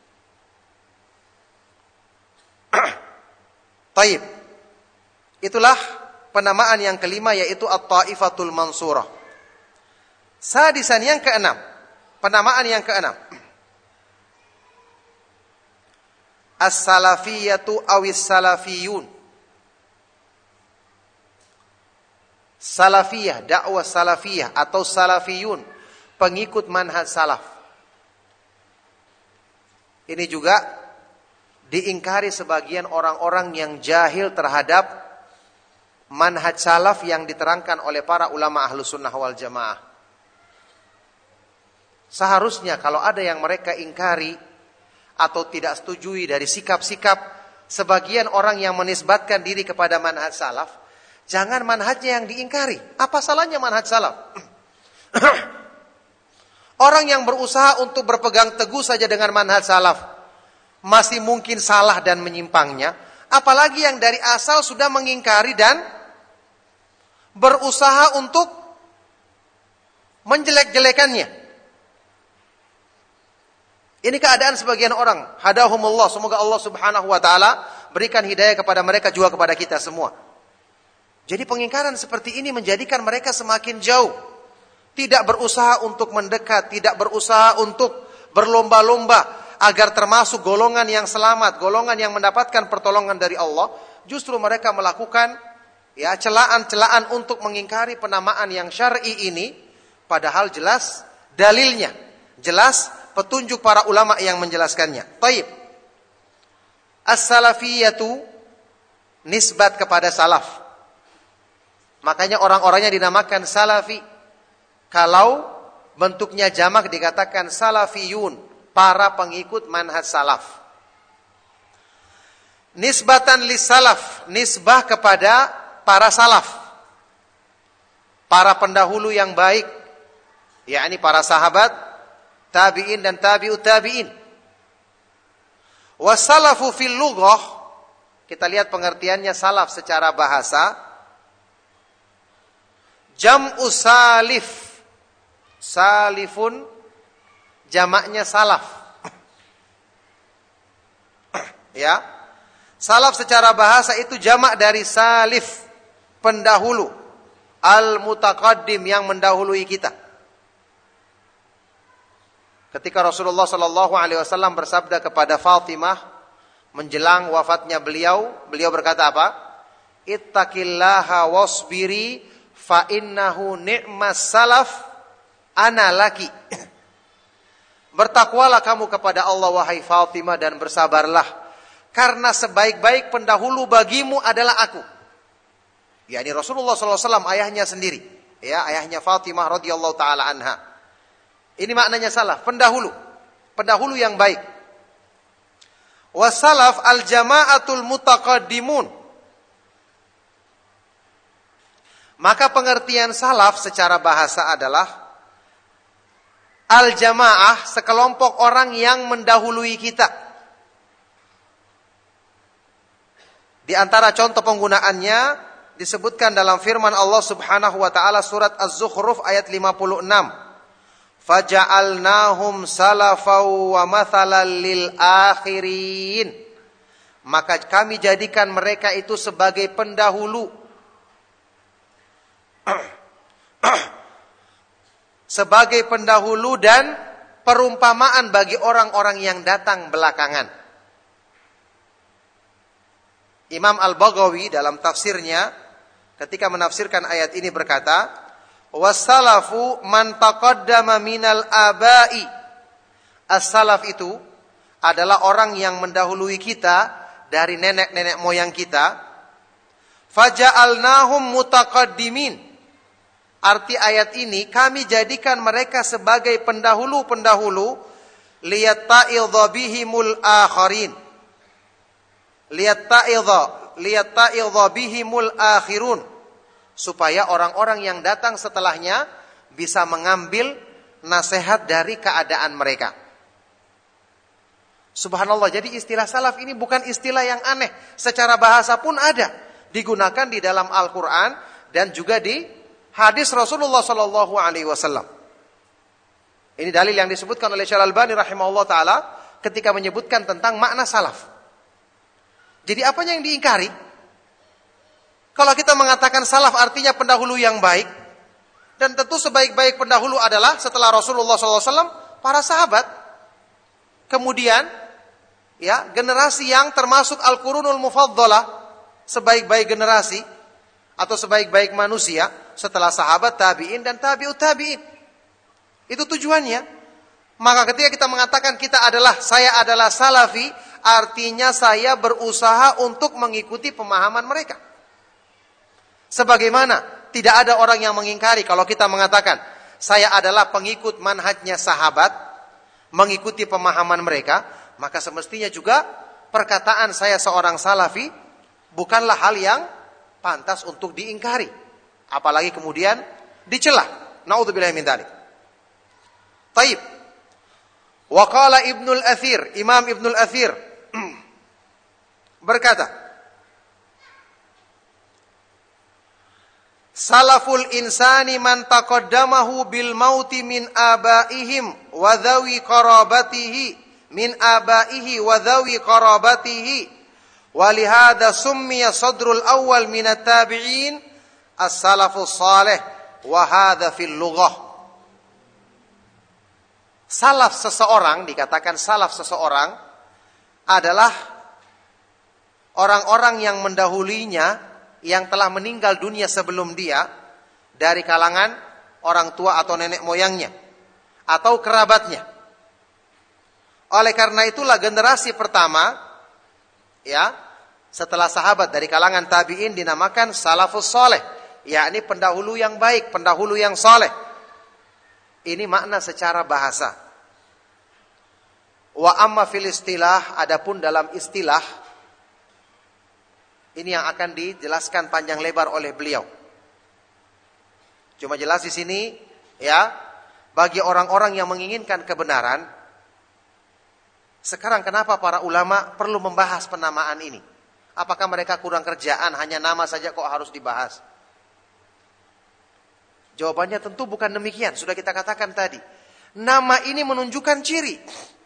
S1: Taib. Itulah penamaan yang kelima, yaitu at-taifatul mansurah. Sadisan, yang keenam, penamaan yang keenam, as-salafiyatu awis salafiyun. Salafiyah, dakwah salafiyah atau salafiyun, pengikut manhaj salaf. Ini juga diingkari sebagian orang-orang yang jahil terhadap manhaj salaf yang diterangkan oleh para ulama ahlus sunnah wal jamaah. Seharusnya kalau ada yang mereka ingkari atau tidak setujui dari sikap-sikap sebagian orang yang menisbatkan diri kepada manhaj salaf, jangan manhajnya yang diingkari. Apa salahnya manhaj salaf? Orang yang berusaha untuk berpegang teguh saja dengan manhaj salaf masih mungkin salah dan menyimpangnya, apalagi yang dari asal sudah mengingkari dan berusaha untuk menjelek-jelekannya. Ini keadaan sebagian orang. Hadahumullah, semoga Allah Subhanahu wa taala berikan hidayah kepada mereka juga kepada kita semua. Jadi pengingkaran seperti ini menjadikan mereka semakin jauh. Tidak berusaha untuk mendekat, tidak berusaha untuk berlomba-lomba agar termasuk golongan yang selamat, golongan yang mendapatkan pertolongan dari Allah. Justru mereka melakukan Ya, celaan-celaan untuk mengingkari penamaan yang syar'i ini, padahal jelas dalilnya, jelas petunjuk para ulama yang menjelaskannya. Taib. As-salafiyatu nisbat kepada salaf. Makanya orang-orangnya dinamakan salafi. Kalau bentuknya jamak dikatakan salafiyun, para pengikut manhaj salaf. Nisbatan lis salaf, nisbah kepada para salaf, para pendahulu yang baik, yakni para sahabat, tabi'in dan tabi'ut tabi'in. Wasalafu fil lughah, kita lihat pengertiannya salaf secara bahasa, jam'u salif, salifun jamaknya salaf. Ya, salaf secara bahasa itu jamak dari salif, pendahulu, al-mutaqaddim yang mendahului kita. Ketika Rasulullah sallallahu alaihi wasallam bersabda kepada Fatimah menjelang wafatnya beliau berkata apa? Ittaqillaha wasbiri fa innahu ni'mas salaf ana laki. Bertakwalah kamu kepada Allah wahai Fatimah dan bersabarlah, karena sebaik-baik pendahulu bagimu adalah aku. yakni Rasulullah SAW, ayahnya sendiri, ya, ayahnya Fatimah radhiyallahu taala anha. Ini maknanya salaf, pendahulu yang baik. Wasalaf al-jama'atul mutaqaddimun. Maka pengertian salaf secara bahasa adalah al-jamaah, sekelompok orang yang mendahului kita. Di antara contoh penggunaannya disebutkan dalam firman Allah Subhanahu wa taala surat Az-Zukhruf ayat 56. Faja'alnahum salafaw wa mathalan lil akhirin. Maka kami jadikan mereka itu sebagai pendahulu, sebagai pendahulu dan perumpamaan bagi orang-orang yang datang belakangan. Imam Al-Baghawi dalam tafsirnya ketika menafsirkan ayat ini berkata, "Was-salafu man taqaddama minal abai." As-salaf itu adalah orang yang mendahului kita dari nenek-nenek moyang kita. Faja'alnahum mutaqaddimin. Arti ayat ini, kami jadikan mereka sebagai pendahulu-pendahulu liyatta'idha bihimul akharin. Liyatta'idha bihimul akhirun. Supaya orang-orang yang datang setelahnya bisa mengambil nasihat dari keadaan mereka. Subhanallah, jadi istilah salaf ini bukan istilah yang aneh. Secara bahasa pun ada. Digunakan di dalam Al-Quran dan juga di hadis Rasulullah Sallallahu Alaihi Wasallam. Ini dalil yang disebutkan oleh Syekh Al-Albani rahimahullah taala ketika menyebutkan tentang makna salaf. Jadi apanya yang diingkari? Kalau kita mengatakan salaf artinya pendahulu yang baik, dan tentu sebaik-baik pendahulu adalah setelah Rasulullah SAW para sahabat. Kemudian, ya, generasi yang termasuk Al-Qurunul Mufaddalah, sebaik-baik generasi atau sebaik-baik manusia setelah sahabat, tabi'in dan tabi'ut tabi'in. Itu tujuannya. Maka ketika kita mengatakan saya adalah salafi, artinya saya berusaha untuk mengikuti pemahaman mereka. Sebagaimana tidak ada orang yang mengingkari kalau kita mengatakan saya adalah pengikut manhajnya sahabat, mengikuti pemahaman mereka, maka semestinya juga perkataan saya seorang salafi bukanlah hal yang pantas untuk diingkari, apalagi kemudian dicela. Naudzubillahi min dzalik. Taib. Wa qala Ibnul Athir, Imam Ibnul Athir berkata, salaful insani man taqaddamahu bil mauti min abaihim wa dhawi qarabatihi min abaihi wa dhawi qarabatihi wa lihada summiya sadrul awal min at-tabi'in as-salafus salih wa hadha fil lughah. Salaf seseorang, dikatakan salaf seseorang adalah orang-orang yang mendahulinya yang telah meninggal dunia sebelum dia dari kalangan orang tua atau nenek moyangnya atau kerabatnya. Oleh karena itulah generasi pertama ya setelah sahabat dari kalangan tabi'in dinamakan salafus soleh, yakni pendahulu yang baik, pendahulu yang soleh. Ini makna secara bahasa. Wa amma fil istilah, adapun dalam istilah, ini yang akan dijelaskan panjang lebar oleh beliau. Cuma jelas di sini ya, bagi orang-orang yang menginginkan kebenaran, sekarang kenapa para ulama perlu membahas penamaan ini? Apakah mereka kurang kerjaan, hanya nama saja kok harus dibahas? Jawabannya tentu bukan demikian. Sudah kita katakan tadi, nama ini menunjukkan ciri.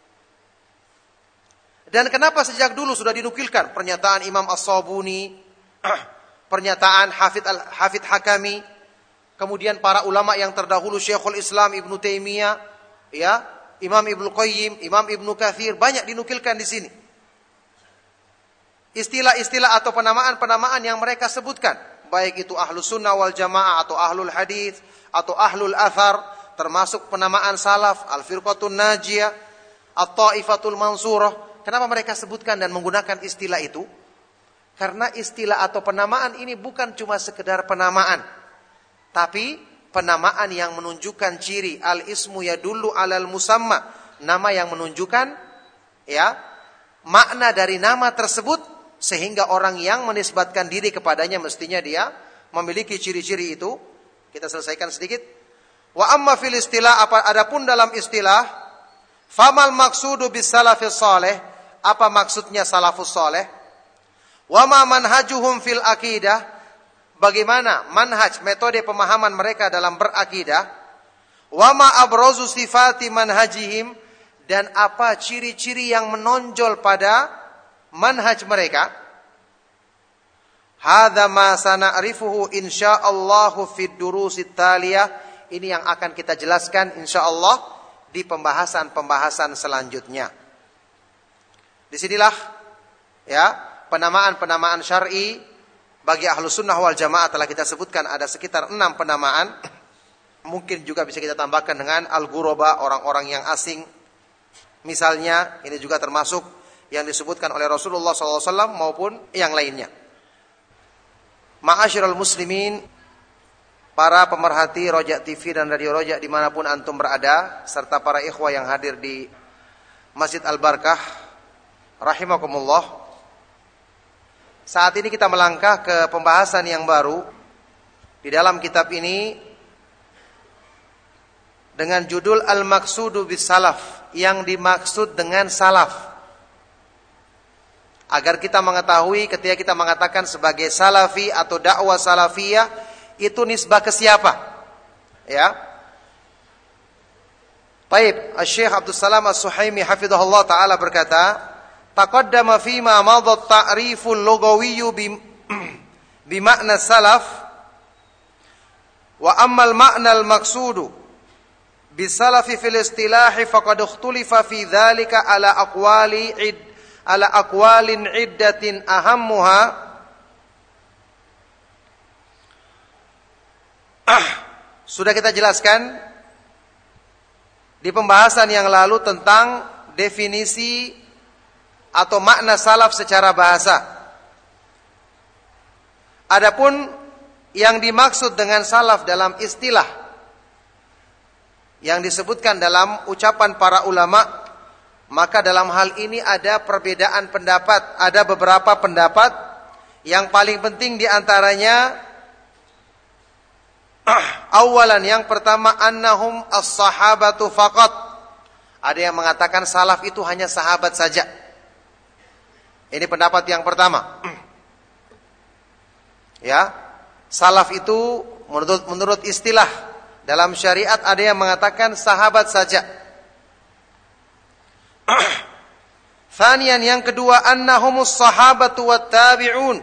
S1: Dan kenapa sejak dulu sudah dinukilkan pernyataan Imam As-Sabuni, pernyataan Hafidh Hakami, kemudian para ulama yang terdahulu Syekhul Islam Ibnu Taimiyah, ya, Imam Ibnu Qayyim, Imam Ibnu Katsir, banyak dinukilkan di sini. Istilah-istilah atau penamaan-penamaan yang mereka sebutkan, baik itu Ahlus Sunnah wal Jamaah atau Ahlul Hadis atau Ahlul Athar, termasuk penamaan salaf, Al-Firqatun Najiyah, At-Taifatul Mansurah. Kenapa mereka sebutkan dan menggunakan istilah itu? Karena istilah atau penamaan ini bukan cuma sekedar penamaan, tapi penamaan yang menunjukkan ciri. Al-ismu yadullu alal musamma, nama yang menunjukkan ya makna dari nama tersebut, sehingga orang yang menisbatkan diri kepadanya mestinya dia memiliki ciri-ciri itu. Kita selesaikan sedikit. Wa amma fil istilah, adapun dalam istilah, famal maqsudu bis salafis salih, apa maksudnya salafus salih? Wa ma manhajuhum fil akidah, bagaimana manhaj, metode pemahaman mereka dalam berakidah? Wa ma abrazu sifati manhajihim, dan apa ciri-ciri yang menonjol pada manhaj mereka? Hadza ma sana'rifuhu insyaallahu fid durusit taliyah. Ini yang akan kita jelaskan insyaallah di pembahasan-pembahasan selanjutnya. Disinilah ya penamaan-penamaan syar'i bagi Ahlus Sunnah wal Jamaah telah kita sebutkan, ada sekitar 6 penamaan. Mungkin juga bisa kita tambahkan dengan al-ghuraba, orang-orang yang asing. Misalnya ini juga termasuk yang disebutkan oleh Rasulullah SAW maupun yang lainnya. Ma'asyiral muslimin, para pemerhati Roja TV dan Radio Roja dimanapun antum berada, serta para ikhwah yang hadir di Masjid Al-Barkah, rahimakumullah. Saat ini kita melangkah ke pembahasan yang baru di dalam kitab ini dengan judul Al-Maqsudu bis Salaf, yang dimaksud dengan salaf. Agar kita mengetahui ketika kita mengatakan sebagai salafi atau dakwah salafiyah, itu nisbah ke siapa? Ya. Baik, Syekh Abdul Salam As-Suhaimi hafizahullah taala berkata, taqaddama fi ma madha ta'riful lugawiyyu bi makna salaf, wa amma al-ma'na al-maqsudu bis salafi fil istilahi faqad ikhtulifa fi dzalika ala aqwalin iddatin ahammuha. Sudah kita jelaskan di pembahasan yang lalu tentang definisi atau makna salaf secara bahasa. Adapun yang dimaksud dengan salaf dalam istilah yang disebutkan dalam ucapan para ulama, maka dalam hal ini ada perbedaan pendapat, ada beberapa pendapat. Yang paling penting diantaranya, awalan, yang pertama, annahum as-sahabatu faqat. Ada yang mengatakan salaf itu hanya sahabat saja. Ini pendapat yang pertama. Ya, salaf itu menurut istilah dalam syariat ada yang mengatakan sahabat saja. Thaniyan, yang kedua, annahumus sahabatu wat tabi'un.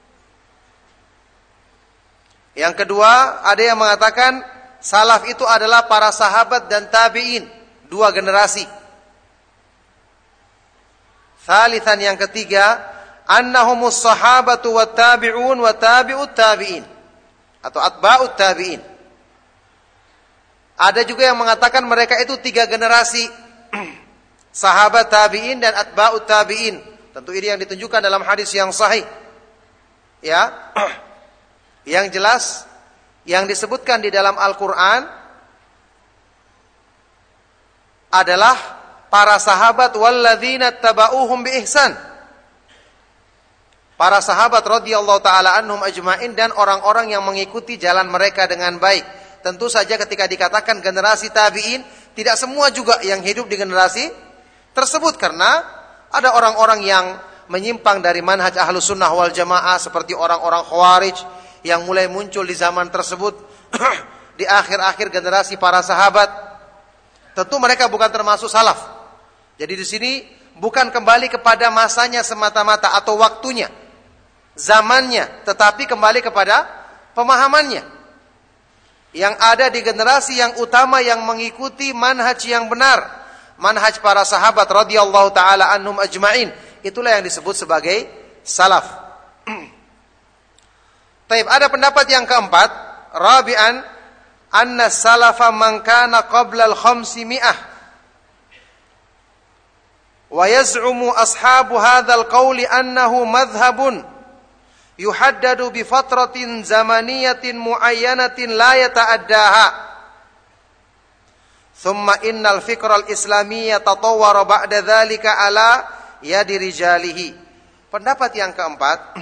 S1: Yang kedua, ada yang mengatakan salaf itu adalah para sahabat dan tabi'in, 2 generasi. Thalithan, yang ketiga, annahumus sahabatu wat tabi'un wa tabi'ut tabi'in atau atba'ut tabi'in. Ada juga yang mengatakan mereka itu 3 generasi. Sahabat tabi'in dan atba'ut tabi'in. Tentu ini yang ditunjukkan dalam hadis yang sahih. Ya. Yang jelas yang disebutkan di dalam Al-Qur'an adalah para sahabat walladzina tabauhum bi ihsan. Para sahabat radhiyallahu taala anhum ajmain dan orang-orang yang mengikuti jalan mereka dengan baik. Tentu saja ketika dikatakan generasi tabi'in, tidak semua juga yang hidup di generasi tersebut karena ada orang-orang yang menyimpang dari manhaj Ahlus Sunnah wal Jamaah seperti orang-orang Khawarij yang mulai muncul di zaman tersebut di akhir-akhir generasi para sahabat. Tentu mereka bukan termasuk salaf. Jadi di sini bukan kembali kepada masanya semata-mata atau waktunya, zamannya, tetapi kembali kepada pemahamannya. Yang ada di generasi yang utama yang mengikuti manhaj yang benar, manhaj para sahabat radhiyallahu taala anhum ajmain. Itulah yang disebut sebagai salaf. Taib, ada pendapat yang keempat, rabi'an, anna salafa man kana qabla al-500. Wa yaz'umu ashabu hadzal qawli annahu madhhabun yuhaddadu bi fatratin zamaniyatin muayyanatin la yata'addaha. Thumma innal fikra al-islamiyya tatawwara ba'da dzalika ala yadi rijalihi. Pendapat yang keempat,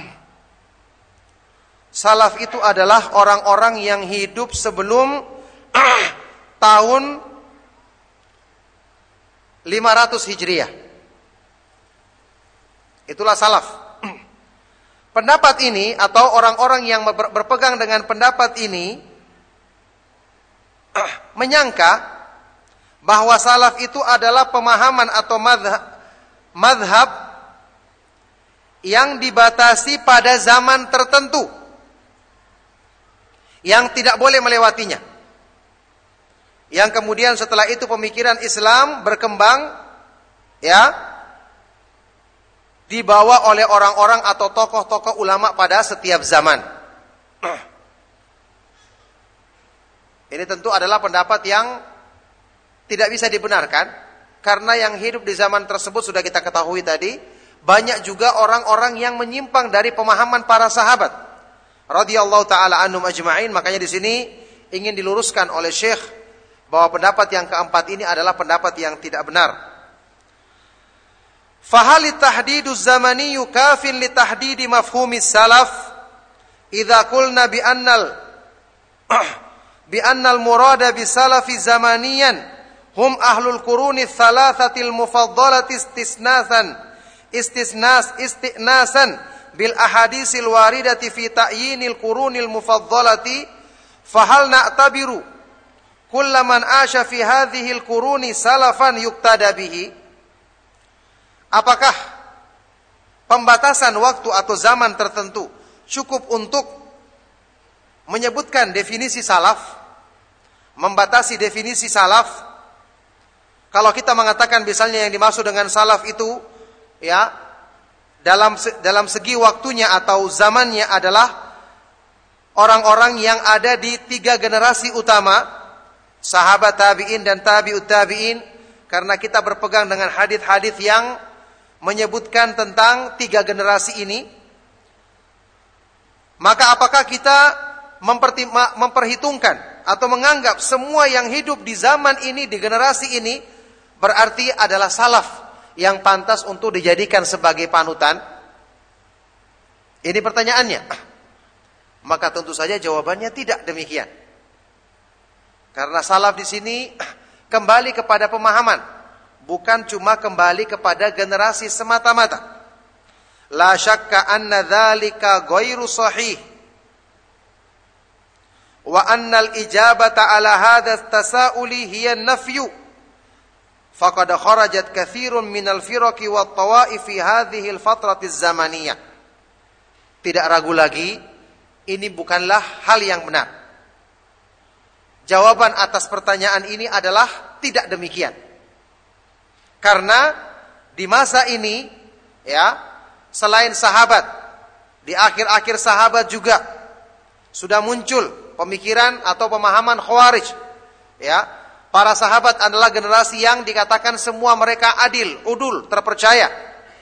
S1: salaf itu adalah orang-orang yang hidup sebelum tahun 500 Hijriah. Itulah salaf. Pendapat ini atau orang-orang yang berpegang dengan pendapat ini menyangka bahwa salaf itu adalah pemahaman atau madhab yang dibatasi pada zaman tertentu, yang tidak boleh melewatinya. Yang kemudian setelah itu pemikiran Islam berkembang, ya, dibawa oleh orang-orang atau tokoh-tokoh ulama pada setiap zaman. Ini tentu adalah pendapat yang tidak bisa dibenarkan, karena yang hidup di zaman tersebut sudah kita ketahui tadi, banyak juga orang-orang yang menyimpang dari pemahaman para sahabat radhiyallahu taala anhum ajma'in. Makanya di sini ingin diluruskan oleh Syekh bahwa pendapat yang keempat ini adalah pendapat yang tidak benar. Fahal tahdidu zamani kafin li tahdidi mafhumi salaf idza qulna bi annal murada bi salafi zamaniyan hum ahlul quruni thalathatil mufaddalati istinasan bil ahadisil waridati fi ta'yinil qurunil mufaddalati fahal na'tabiru kullaman asha fi hadhil quruni salafan yuqtada bihi. Apakah pembatasan waktu atau zaman tertentu cukup untuk menyebutkan definisi salaf, membatasi definisi salaf? Kalau kita mengatakan misalnya yang dimaksud dengan salaf itu, ya, dalam segi waktunya atau zamannya adalah orang-orang yang ada di 3 generasi utama, sahabat tabi'in dan tabi'ut tabi'in, karena kita berpegang dengan hadis-hadis yang menyebutkan tentang 3 generasi ini, maka apakah kita memperhitungkan atau menganggap semua yang hidup di zaman ini, di generasi ini, berarti adalah salaf yang pantas untuk dijadikan sebagai panutan? Ini pertanyaannya. Maka tentu saja jawabannya tidak demikian. Karena salaf di sini kembali kepada pemahaman, bukan cuma kembali kepada generasi semata-mata. La syakka anna dzalika ghairu sahih. Wa annal ijabata ala hadha at-tasa'uli hiya an-nafyu. Faqad kharajat katsirun minal firaqi wat tawaif fi hadhihi al-fatrati az-zamaniyah. Tidak ragu lagi, ini bukanlah hal yang benar. Jawaban atas pertanyaan ini adalah tidak demikian. Karena di masa ini, ya, selain sahabat, di akhir-akhir sahabat juga sudah muncul pemikiran atau pemahaman Khawarij. Ya, para sahabat adalah generasi yang dikatakan semua mereka adil, udul, terpercaya.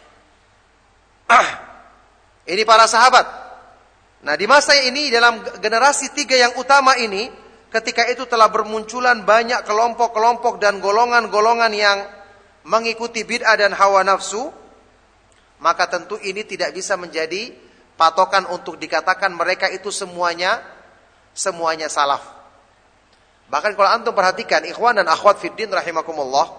S1: Ini para sahabat. Nah, di masa ini, dalam generasi 3 yang utama ini, ketika itu telah bermunculan banyak kelompok-kelompok dan golongan-golongan yang mengikuti bid'ah dan hawa nafsu, maka tentu ini tidak bisa menjadi patokan untuk dikatakan mereka itu semuanya salaf. Bahkan kalau antum perhatikan, ikhwan dan akhwat fiddin rahimakumullah,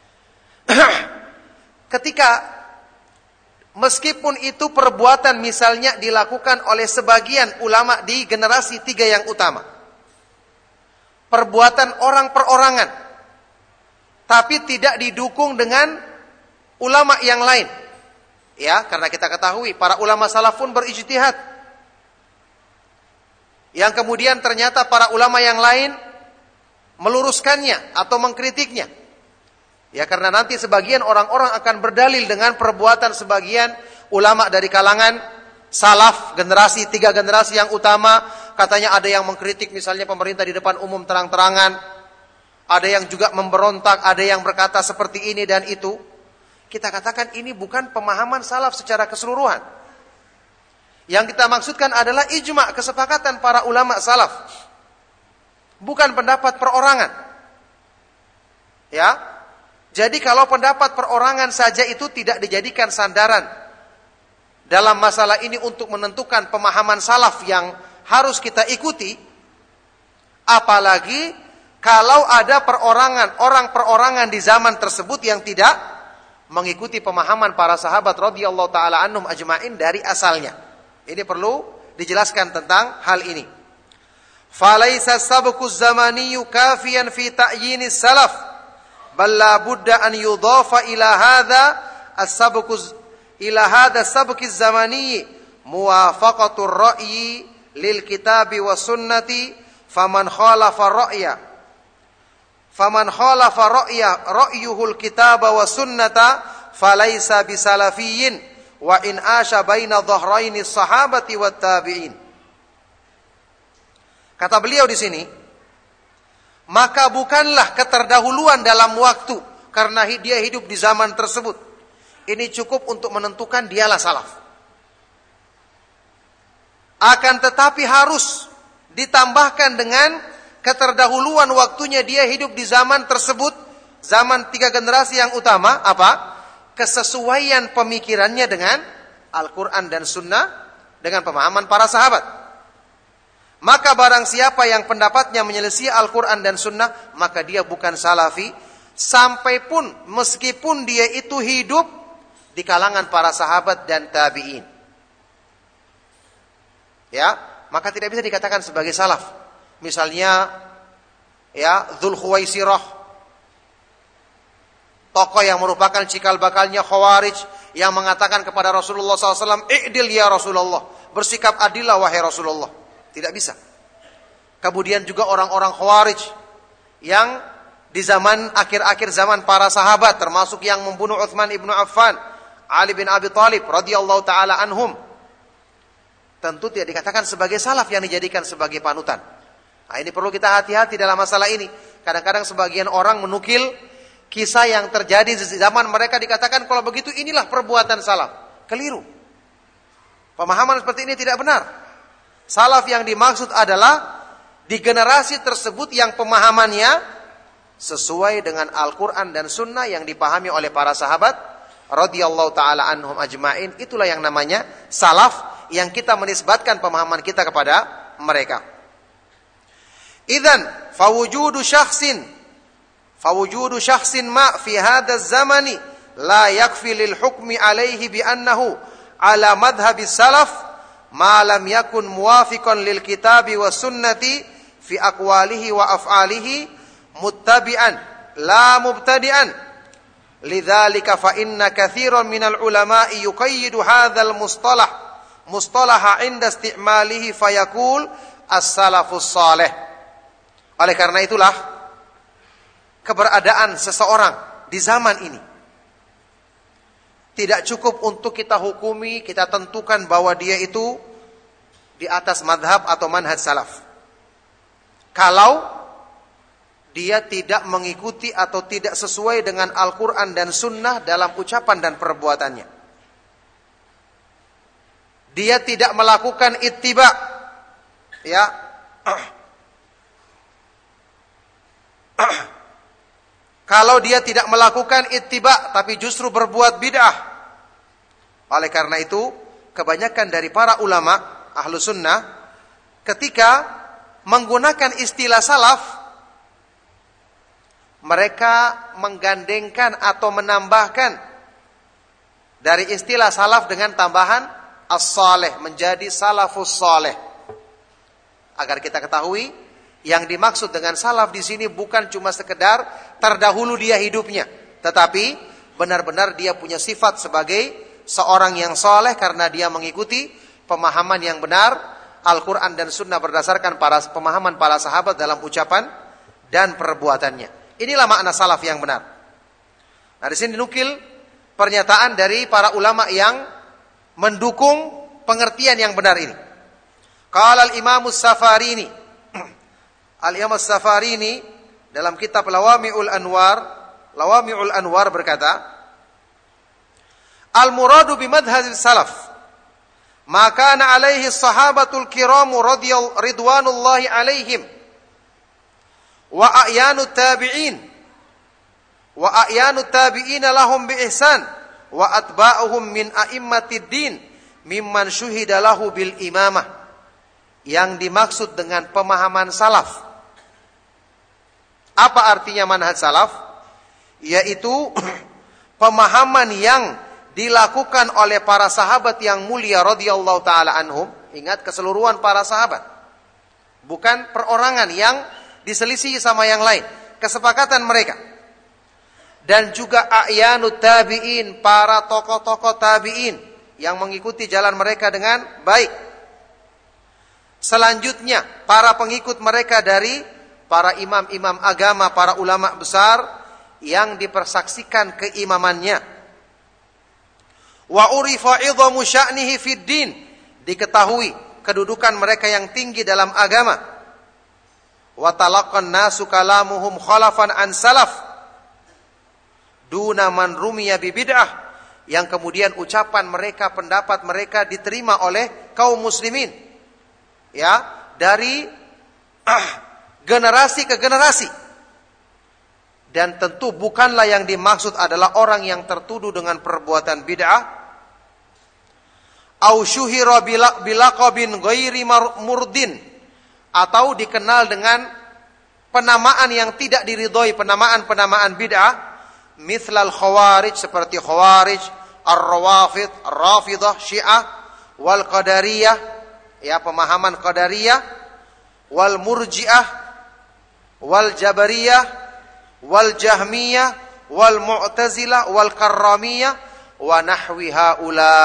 S1: ketika meskipun itu perbuatan misalnya dilakukan oleh sebagian ulama di generasi 3 yang utama, perbuatan orang perorangan, tapi tidak didukung dengan ulama yang lain. Ya, karena kita ketahui para ulama salaf pun berijtihad. Yang kemudian ternyata para ulama yang lain meluruskannya atau mengkritiknya. Ya, karena nanti sebagian orang-orang akan berdalil dengan perbuatan sebagian ulama dari kalangan salaf, generasi 3 generasi yang utama. Katanya ada yang mengkritik misalnya pemerintah di depan umum terang-terangan. Ada yang juga memberontak, ada yang berkata seperti ini dan itu. Kita katakan ini bukan pemahaman salaf secara keseluruhan. Yang kita maksudkan adalah ijma', kesepakatan para ulama salaf. Bukan pendapat perorangan. Ya. Jadi kalau pendapat perorangan saja itu tidak dijadikan sandaran dalam masalah ini untuk menentukan pemahaman salaf yang harus kita ikuti, apalagi kalau ada perorangan, orang perorangan di zaman tersebut yang tidak mengikuti pemahaman para sahabat radhiyallahu taala anhum ajma'in dari asalnya. Ini perlu dijelaskan tentang hal ini. Falaisa sabquz zamaniyyu kafiyan fi ta'yinis salaf, bal la budda an yudhafa ila hadha as-sabquz ila hadha as-sabqiz zamaniyyi muwafaqatur ra'yi lil kitabi was sunnati faman khalafa ra'yuhul kitaba wa sunnata falaysa bisalafiyyin wa in asha baina dhahraini sahabati wat tabi'in. Kata beliau di sini, maka bukanlah keterdahuluan dalam waktu karena dia hidup di zaman tersebut ini cukup untuk menentukan dialah salaf. Akan tetapi harus ditambahkan dengan keterdahuluan waktunya dia hidup di zaman tersebut, zaman 3 generasi yang utama, apa? Kesesuaian pemikirannya dengan Al-Quran dan Sunnah, dengan pemahaman para sahabat. Maka barang siapa yang pendapatnya menyelisih Al-Quran dan Sunnah, maka dia bukan salafi, sampai pun meskipun dia itu hidup di kalangan para sahabat dan tabi'in. Ya, maka tidak bisa dikatakan sebagai salaf. Misalnya, ya, Dzul Khuwaisirah, tokoh yang merupakan cikal bakalnya Khawarij, yang mengatakan kepada Rasulullah SAW, "I'dil ya Rasulullah," bersikap adillah wahai Rasulullah. Tidak bisa. Kemudian juga orang-orang Khawarij yang di zaman akhir-akhir zaman para sahabat, termasuk yang membunuh Utsman ibnu Affan, Ali bin Abi Thalib radhiyallahu taala anhum, tentu tidak dikatakan sebagai salaf yang dijadikan sebagai panutan. Nah, ini perlu kita hati-hati dalam masalah ini. Kadang-kadang sebagian orang menukil kisah yang terjadi di zaman mereka, dikatakan kalau begitu inilah perbuatan salaf. Keliru. Pemahaman seperti ini tidak benar. Salaf yang dimaksud adalah di generasi tersebut yang pemahamannya sesuai dengan Al-Quran dan Sunnah yang dipahami oleh para sahabat radhiyallahu taala anhum ajma'in. Itulah yang namanya salaf, yang kita menisbatkan pemahaman kita kepada mereka. Idzan fawujudu syakhsin ma fi hadha zamani la yakfi lil hukmi alaihi bi annahu ala madhhabi salaf ma lam yakun muwafiqan lil kitabi was sunnati fi aqwalihi wa af'alihi muttabi'an la mubtadi'an. Lidzalika fa inna katsiran minal ulama'i yuqayyidu hadzal mustalaha 'inda istimalihi fayaqul as-salafus salih. Oleh karena itulah keberadaan seseorang di zaman ini tidak cukup untuk kita hukumi, kita tentukan bahwa dia itu di atas madhab atau manhaj salaf. Kalau dia tidak mengikuti atau tidak sesuai dengan Al-Quran dan Sunnah dalam ucapan dan perbuatannya. Dia tidak melakukan ittiba, ya. Kalau dia tidak melakukan ittiba tapi justru berbuat bid'ah. Oleh karena itu, kebanyakan dari para ulama ahlu sunnah ketika menggunakan istilah salaf, mereka menggandengkan atau menambahkan dari istilah salaf dengan tambahan as-saleh, menjadi salafus saleh. Agar kita ketahui, yang dimaksud dengan salaf di sini bukan cuma sekedar terdahulu dia hidupnya, tetapi benar-benar dia punya sifat sebagai seorang yang saleh karena dia mengikuti pemahaman yang benar Al-Quran dan Sunnah berdasarkan pemahaman para sahabat dalam ucapan dan perbuatannya. Inilah makna salaf yang benar. Nah, di sini dinukil pernyataan dari para ulama yang mendukung pengertian yang benar ini. Qala al-Imam as-Safarini. Al-Imam as-Safarini dalam kitab Lawami'ul Anwar berkata, al-muradu bimadhhab salaf ma kana alaihi sahabatul kiram ridwanullahi alaihim wa a'yanut tabi'in lahum bi ihsan wa atba'uhum min a'immatid din mimman syuhida lahu bil imamah. Yang dimaksud dengan pemahaman salaf, apa artinya manhaj salaf? Yaitu pemahaman yang dilakukan oleh para sahabat yang mulia radhiyallahu taala anhum. Ingat, keseluruhan para sahabat, bukan perorangan yang diselisih sama yang lain, kesepakatan mereka. Dan juga a'yanut tabi'in, para tokoh-tokoh tabi'in yang mengikuti jalan mereka dengan baik. Selanjutnya para pengikut mereka dari para imam-imam agama, para ulama besar yang dipersaksikan keimamannya. Wa urifa 'idhamu sya'nihi fid din, diketahui kedudukan mereka yang tinggi dalam agama. Wa talaqqan nasu kalamuhum khalafan an salaf duna man rumiya bi bid'ah, yang kemudian ucapan mereka, pendapat mereka diterima oleh kaum muslimin, ya, dari generasi ke generasi. Dan tentu bukanlah yang dimaksud adalah orang yang tertuduh dengan perbuatan bid'ah au syuhira bilaqabin ghairi murdin, atau dikenal dengan penamaan yang tidak diridhoi, penamaan bid'ah, mithlal khawarij, seperti khawarij, ar-rawafid, ar-rafidah, syiah, wal qadariyah, ya, pemahaman qadariyah, wal murji'ah, wal jabariyah, wal jahmiyah, wal mu'tazilah, wal karramiyah, wa nahwi haula.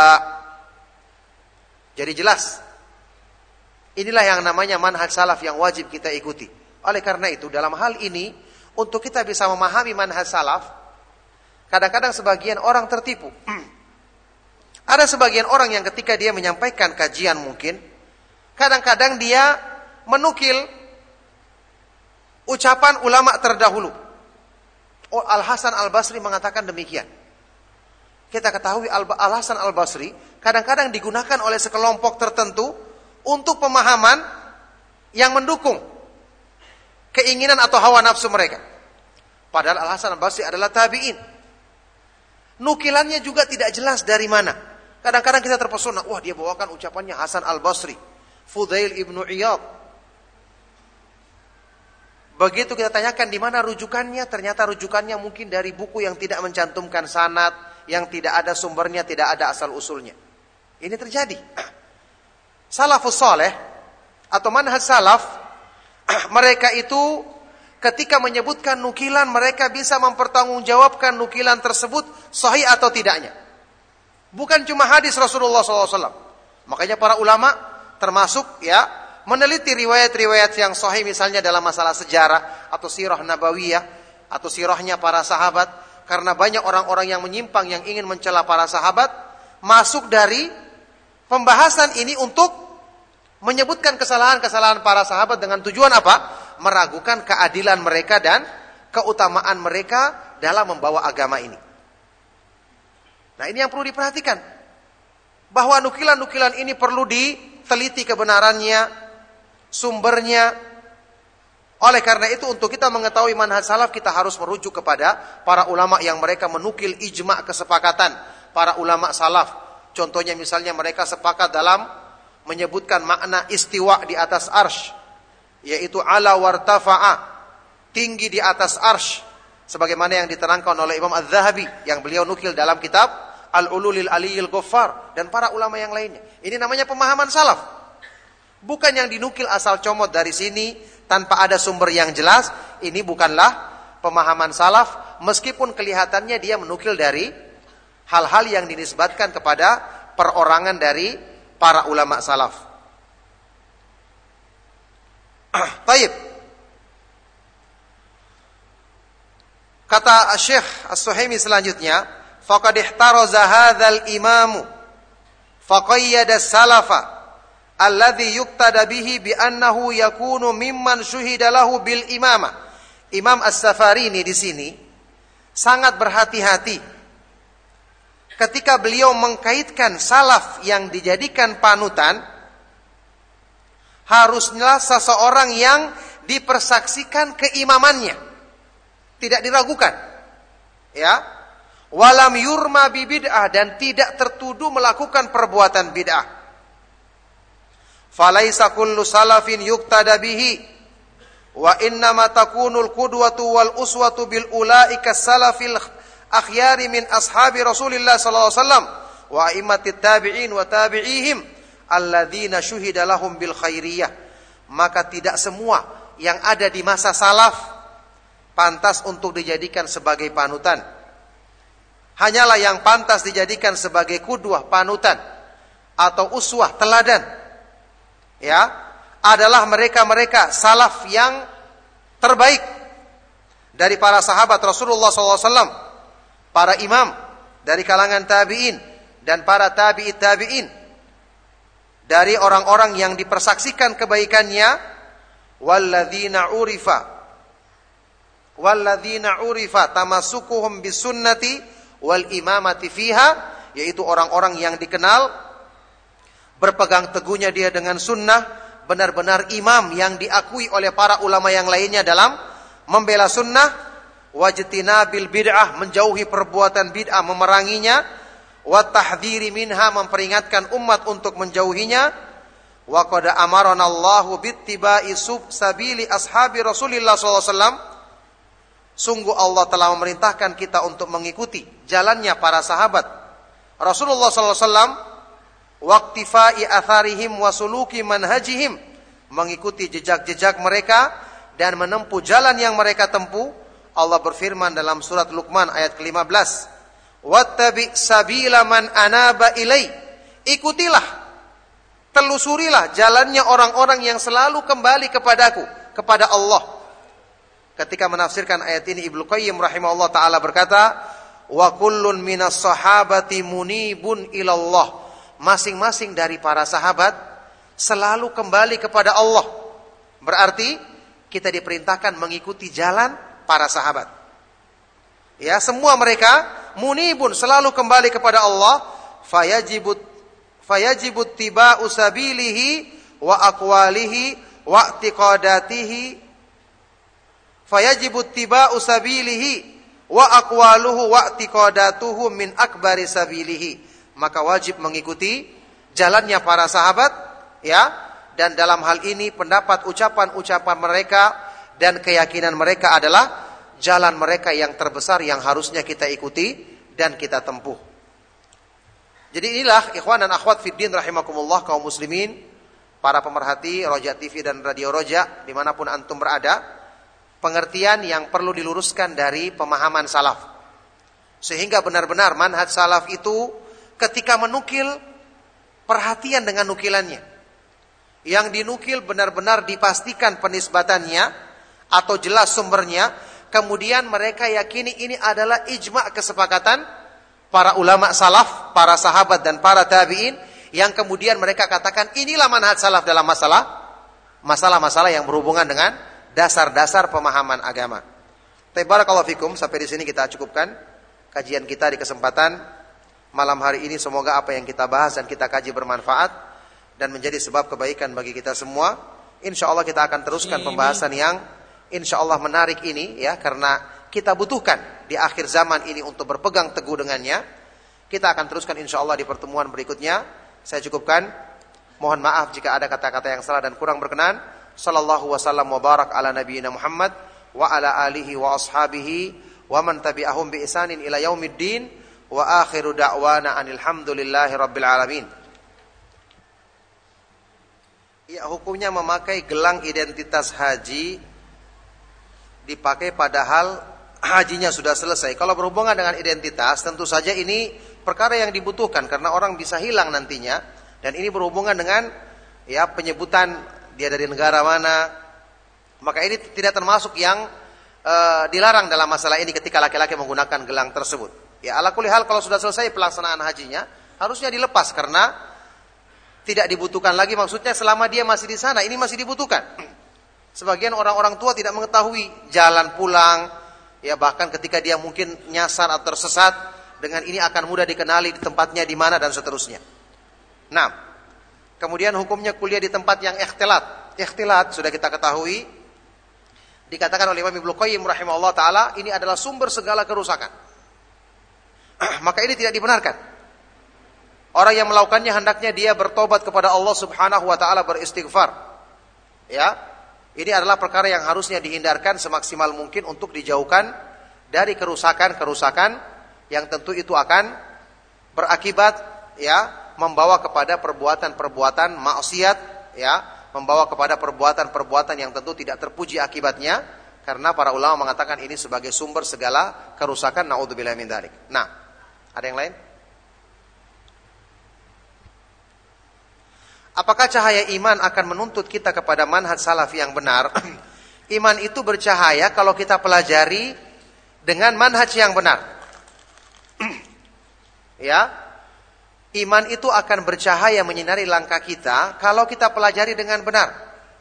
S1: Jadi jelas, inilah yang namanya manhaj salaf yang wajib kita ikuti. Oleh karena itu, dalam hal ini, untuk kita bisa memahami manhaj salaf, kadang-kadang sebagian orang tertipu. Ada sebagian orang yang ketika dia menyampaikan kajian mungkin, kadang-kadang dia menukil ucapan ulama terdahulu. Al-Hasan Al-Basri mengatakan demikian. Kita ketahui Al-Hasan Al-Basri kadang-kadang digunakan oleh sekelompok tertentu untuk pemahaman yang mendukung keinginan atau hawa nafsu mereka. Padahal Al-Hasan Al-Basri adalah tabi'in. Nukilannya juga tidak jelas dari mana. Kadang-kadang kita terpesona, wah, dia bawakan ucapannya Hasan Al-Basri, Fudail ibnu Iyad. Begitu kita tanyakan di mana rujukannya, ternyata rujukannya mungkin dari buku yang tidak mencantumkan sanad, yang tidak ada sumbernya, tidak ada asal usulnya. Ini terjadi. Salafus saleh atau manhaj salaf, mereka itu ketika menyebutkan nukilan, mereka bisa mempertanggungjawabkan nukilan tersebut sahih atau tidaknya. Bukan cuma hadis Rasulullah SAW. Makanya para ulama termasuk, ya, meneliti riwayat-riwayat yang sahih, misalnya dalam masalah sejarah atau sirah nabawiyah atau sirahnya para sahabat. karena banyak orang-orang yang menyimpang yang ingin mencela para sahabat, masuk dari pembahasan ini untuk menyebutkan kesalahan-kesalahan para sahabat dengan tujuan apa? Meragukan keadilan mereka dan keutamaan mereka dalam membawa agama ini. Nah, ini yang perlu diperhatikan. Bahwa nukilan-nukilan ini perlu diteliti kebenarannya, sumbernya. Oleh karena itu, untuk kita mengetahui manhaj salaf, kita harus merujuk kepada para ulama yang mereka menukil ijma' kesepakatan para ulama salaf. Contohnya misalnya mereka sepakat dalam menyebutkan makna istiwa di atas arsy, yaitu ala wartafa'a, tinggi di atas arsy, sebagaimana yang diterangkan oleh Imam Az-Zahabi yang beliau nukil dalam kitab Al-Ululil Aliyil Ghaffar dan para ulama yang lainnya. Ini namanya pemahaman salaf. Bukan yang dinukil asal comot dari sini tanpa ada sumber yang jelas. Ini bukanlah pemahaman salaf, meskipun kelihatannya dia menukil dari hal-hal yang dinisbatkan kepada perorangan dari para ulama salaf. Taib. Kata Syekh As-Suhaimi selanjutnya, faqad ihtaraza hadzal imamu faqayyada salafa alladhi yuqtada bihi bi annahu yakunu mimman syuhida lahu bil imamah. Imam As-Safarini di sini sangat berhati-hati ketika beliau mengkaitkan salaf yang dijadikan panutan, harusnya seseorang yang dipersaksikan keimamannya, tidak diragukan, ya, walam yurma bi bid'ah, dan tidak tertuduh melakukan perbuatan bid'ah. Falaisa kullu salafin yuqtada bihi wa innama takunul qudwatu wal uswatu bil ulaika salafil akhyari min ashabi Rasulillah sallallahu alaihi wasallam wa a'immatit tabi'in wa tabi'ihim alladzina syuhida lahum bil khairiyah. Maka tidak semua yang ada di masa salaf pantas untuk dijadikan sebagai panutan. Hanyalah yang pantas dijadikan sebagai qudwah, panutan, atau uswah, teladan, ya, adalah mereka-mereka salaf yang terbaik dari para sahabat Rasulullah SAW, para imam dari kalangan tabi'in dan para tabi'it tabi'in, dari orang-orang yang dipersaksikan kebaikannya, walladzina urifa tamassukuhum bisunnati wal imamati fiha, yaitu orang-orang yang dikenal berpegang teguhnya dia dengan sunnah, benar-benar imam yang diakui oleh para ulama yang lainnya dalam membela sunnah, wajtinabil bid'ah, menjauhi perbuatan bid'ah, memeranginya, wa tahdhiri minha, memperingatkan umat untuk menjauhinya, wa qad amarana Allahu bittiba'i sabili ashabi Rasulillah sallallahu alaihi wasallam, sungguh Allah telah memerintahkan kita untuk mengikuti jalannya para sahabat Rasulullah sallallahu alaihi wasallam, waqtifai atharihim wa suluki manhajihim, mengikuti jejak-jejak mereka dan menempuh jalan yang mereka tempuh. Allah berfirman dalam surat Luqman ayat ke-15, wattabi sabila man anaba ilai, ikutilah, telusurilah jalannya orang-orang yang selalu kembali kepadaku, kepada Allah. Ketika menafsirkan ayat ini, Ibnu Qayyim rahimahullah ta'ala berkata, wa kullun minas sahabati munibun ilallah, masing-masing dari para sahabat selalu kembali kepada Allah. Berarti kita diperintahkan mengikuti jalan para sahabat. Ya, semua mereka munibun, selalu kembali kepada Allah. Fayajibut tiba'u sabilihi wa aqwalihi wa i'tiqadatihi. Fayajibut tiba'u sabilihi wa aqwaluhu wa i'tiqadatuhu min akbari sabilihi. Maka wajib mengikuti jalannya para sahabat, ya, dan dalam hal ini pendapat, ucapan-ucapan mereka dan keyakinan mereka adalah jalan mereka yang terbesar yang harusnya kita ikuti dan kita tempuh. Jadi inilah ikhwan dan akhwat fiddin rahimakumullah, kaum muslimin, para pemerhati Roja TV dan Radio Roja dimanapun antum berada, pengertian yang perlu diluruskan dari pemahaman salaf, sehingga benar-benar manhaj salaf itu ketika menukil, perhatian dengan nukilannya. Yang dinukil benar-benar dipastikan penisbatannya atau jelas sumbernya, kemudian mereka yakini ini adalah ijma' kesepakatan para ulama salaf, para sahabat dan para tabi'in, yang kemudian mereka katakan inilah manhaj salaf dalam masalah-masalah yang berhubungan dengan dasar-dasar pemahaman agama. Barakallahu fikum, sampai di sini kita cukupkan kajian kita di kesempatan malam hari ini. Semoga apa yang kita bahas dan kita kaji bermanfaat dan menjadi sebab kebaikan bagi kita semua. Insyaallah kita akan teruskan pembahasan yang insyaallah menarik ini ya, karena kita butuhkan di akhir zaman ini untuk berpegang teguh dengannya. Kita akan teruskan insyaallah di pertemuan berikutnya. Saya cukupkan. Mohon maaf jika ada kata-kata yang salah dan kurang berkenan. Sallallahu wasallam wa barak ala nabiyyina Muhammad wa ala alihi wa ashabihi wa man tabi'ahum bi ihsanin ila yaumiddin wa akhiru da'wana anil hamdulillahi rabbil alamin. Ya, hukumnya memakai gelang identitas haji dipakai padahal hajinya sudah selesai. Kalau berhubungan dengan identitas, tentu saja ini perkara yang dibutuhkan karena orang bisa hilang nantinya, dan ini berhubungan dengan ya penyebutan dia dari negara mana. Maka ini tidak termasuk yang dilarang dalam masalah ini ketika laki-laki menggunakan gelang tersebut. Ya, ala kulli hal kalau sudah selesai pelaksanaan hajinya harusnya dilepas karena tidak dibutuhkan lagi, maksudnya selama dia masih di sana ini masih dibutuhkan. Sebagian orang-orang tua tidak mengetahui jalan pulang, ya bahkan ketika dia mungkin nyasar atau tersesat, dengan ini akan mudah dikenali di tempatnya di mana dan seterusnya. Nah, kemudian hukumnya kuliah di tempat yang ikhtilat. Ikhtilat sudah kita ketahui, dikatakan oleh Imam Ibnu Qayyim rahimahullah taala ini adalah sumber segala kerusakan. Maka ini tidak dibenarkan. Orang yang melakukannya hendaknya dia bertobat kepada Allah Subhanahu wa taala, beristighfar. Ya. Ini adalah perkara yang harusnya dihindarkan semaksimal mungkin untuk dijauhkan dari kerusakan-kerusakan yang tentu itu akan berakibat ya membawa kepada perbuatan-perbuatan maksiat, ya, membawa kepada perbuatan-perbuatan yang tentu tidak terpuji akibatnya, karena para ulama mengatakan ini sebagai sumber segala kerusakan. Naudzubillahi min dzalik. Nah, ada yang lain? Apakah cahaya iman akan menuntut kita kepada manhaj salaf yang benar? Iman itu bercahaya kalau kita pelajari dengan manhaj yang benar. Ya, iman itu akan bercahaya menyinari langkah kita kalau kita pelajari dengan benar.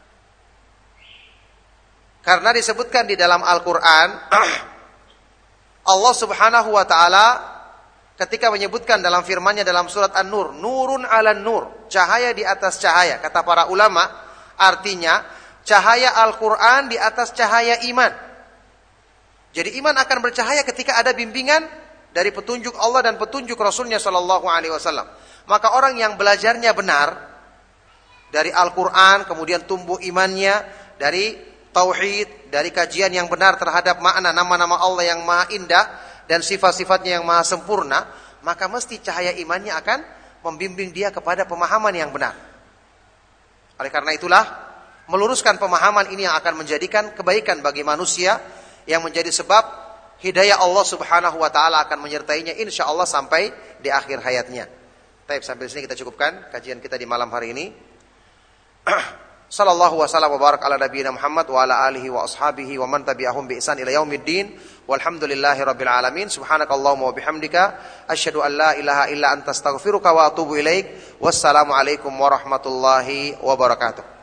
S1: Karena disebutkan di dalam Al-Quran, Allah Subhanahu wa ta'ala ketika menyebutkan dalam firman-Nya dalam surat An-Nur, nurun 'alan nur, cahaya di atas cahaya. Kata para ulama, artinya cahaya Al-Qur'an di atas cahaya iman. Jadi iman akan bercahaya ketika ada bimbingan dari petunjuk Allah dan petunjuk Rasul-Nya sallallahu alaihi wasallam. Maka orang yang belajarnya benar dari Al-Qur'an, kemudian tumbuh imannya dari tauhid, dari kajian yang benar terhadap makna nama-nama Allah yang maha indah dan sifat-sifatnya yang maha sempurna, maka mesti cahaya imannya akan membimbing dia kepada pemahaman yang benar. Oleh karena itulah, meluruskan pemahaman ini yang akan menjadikan kebaikan bagi manusia, yang menjadi sebab hidayah Allah Subhanahu wa taala akan menyertainya insyaallah sampai di akhir hayatnya. Baik, sampai sini kita cukupkan kajian kita di malam hari ini. Sallallahu wasallam wa barak ala nabiyyina Muhammad wa ala alihi wa ashabihi wa man tabi'ahum bi ihsan ila yaumiddin. Walhamdulillahi rabbil alamin. Subhanakallahumma wa bihamdika asyhadu an la ilaha illa anta astaghfiruka wa atubu ilaik. Wassalamu alaikum warahmatullahi wabarakatuh.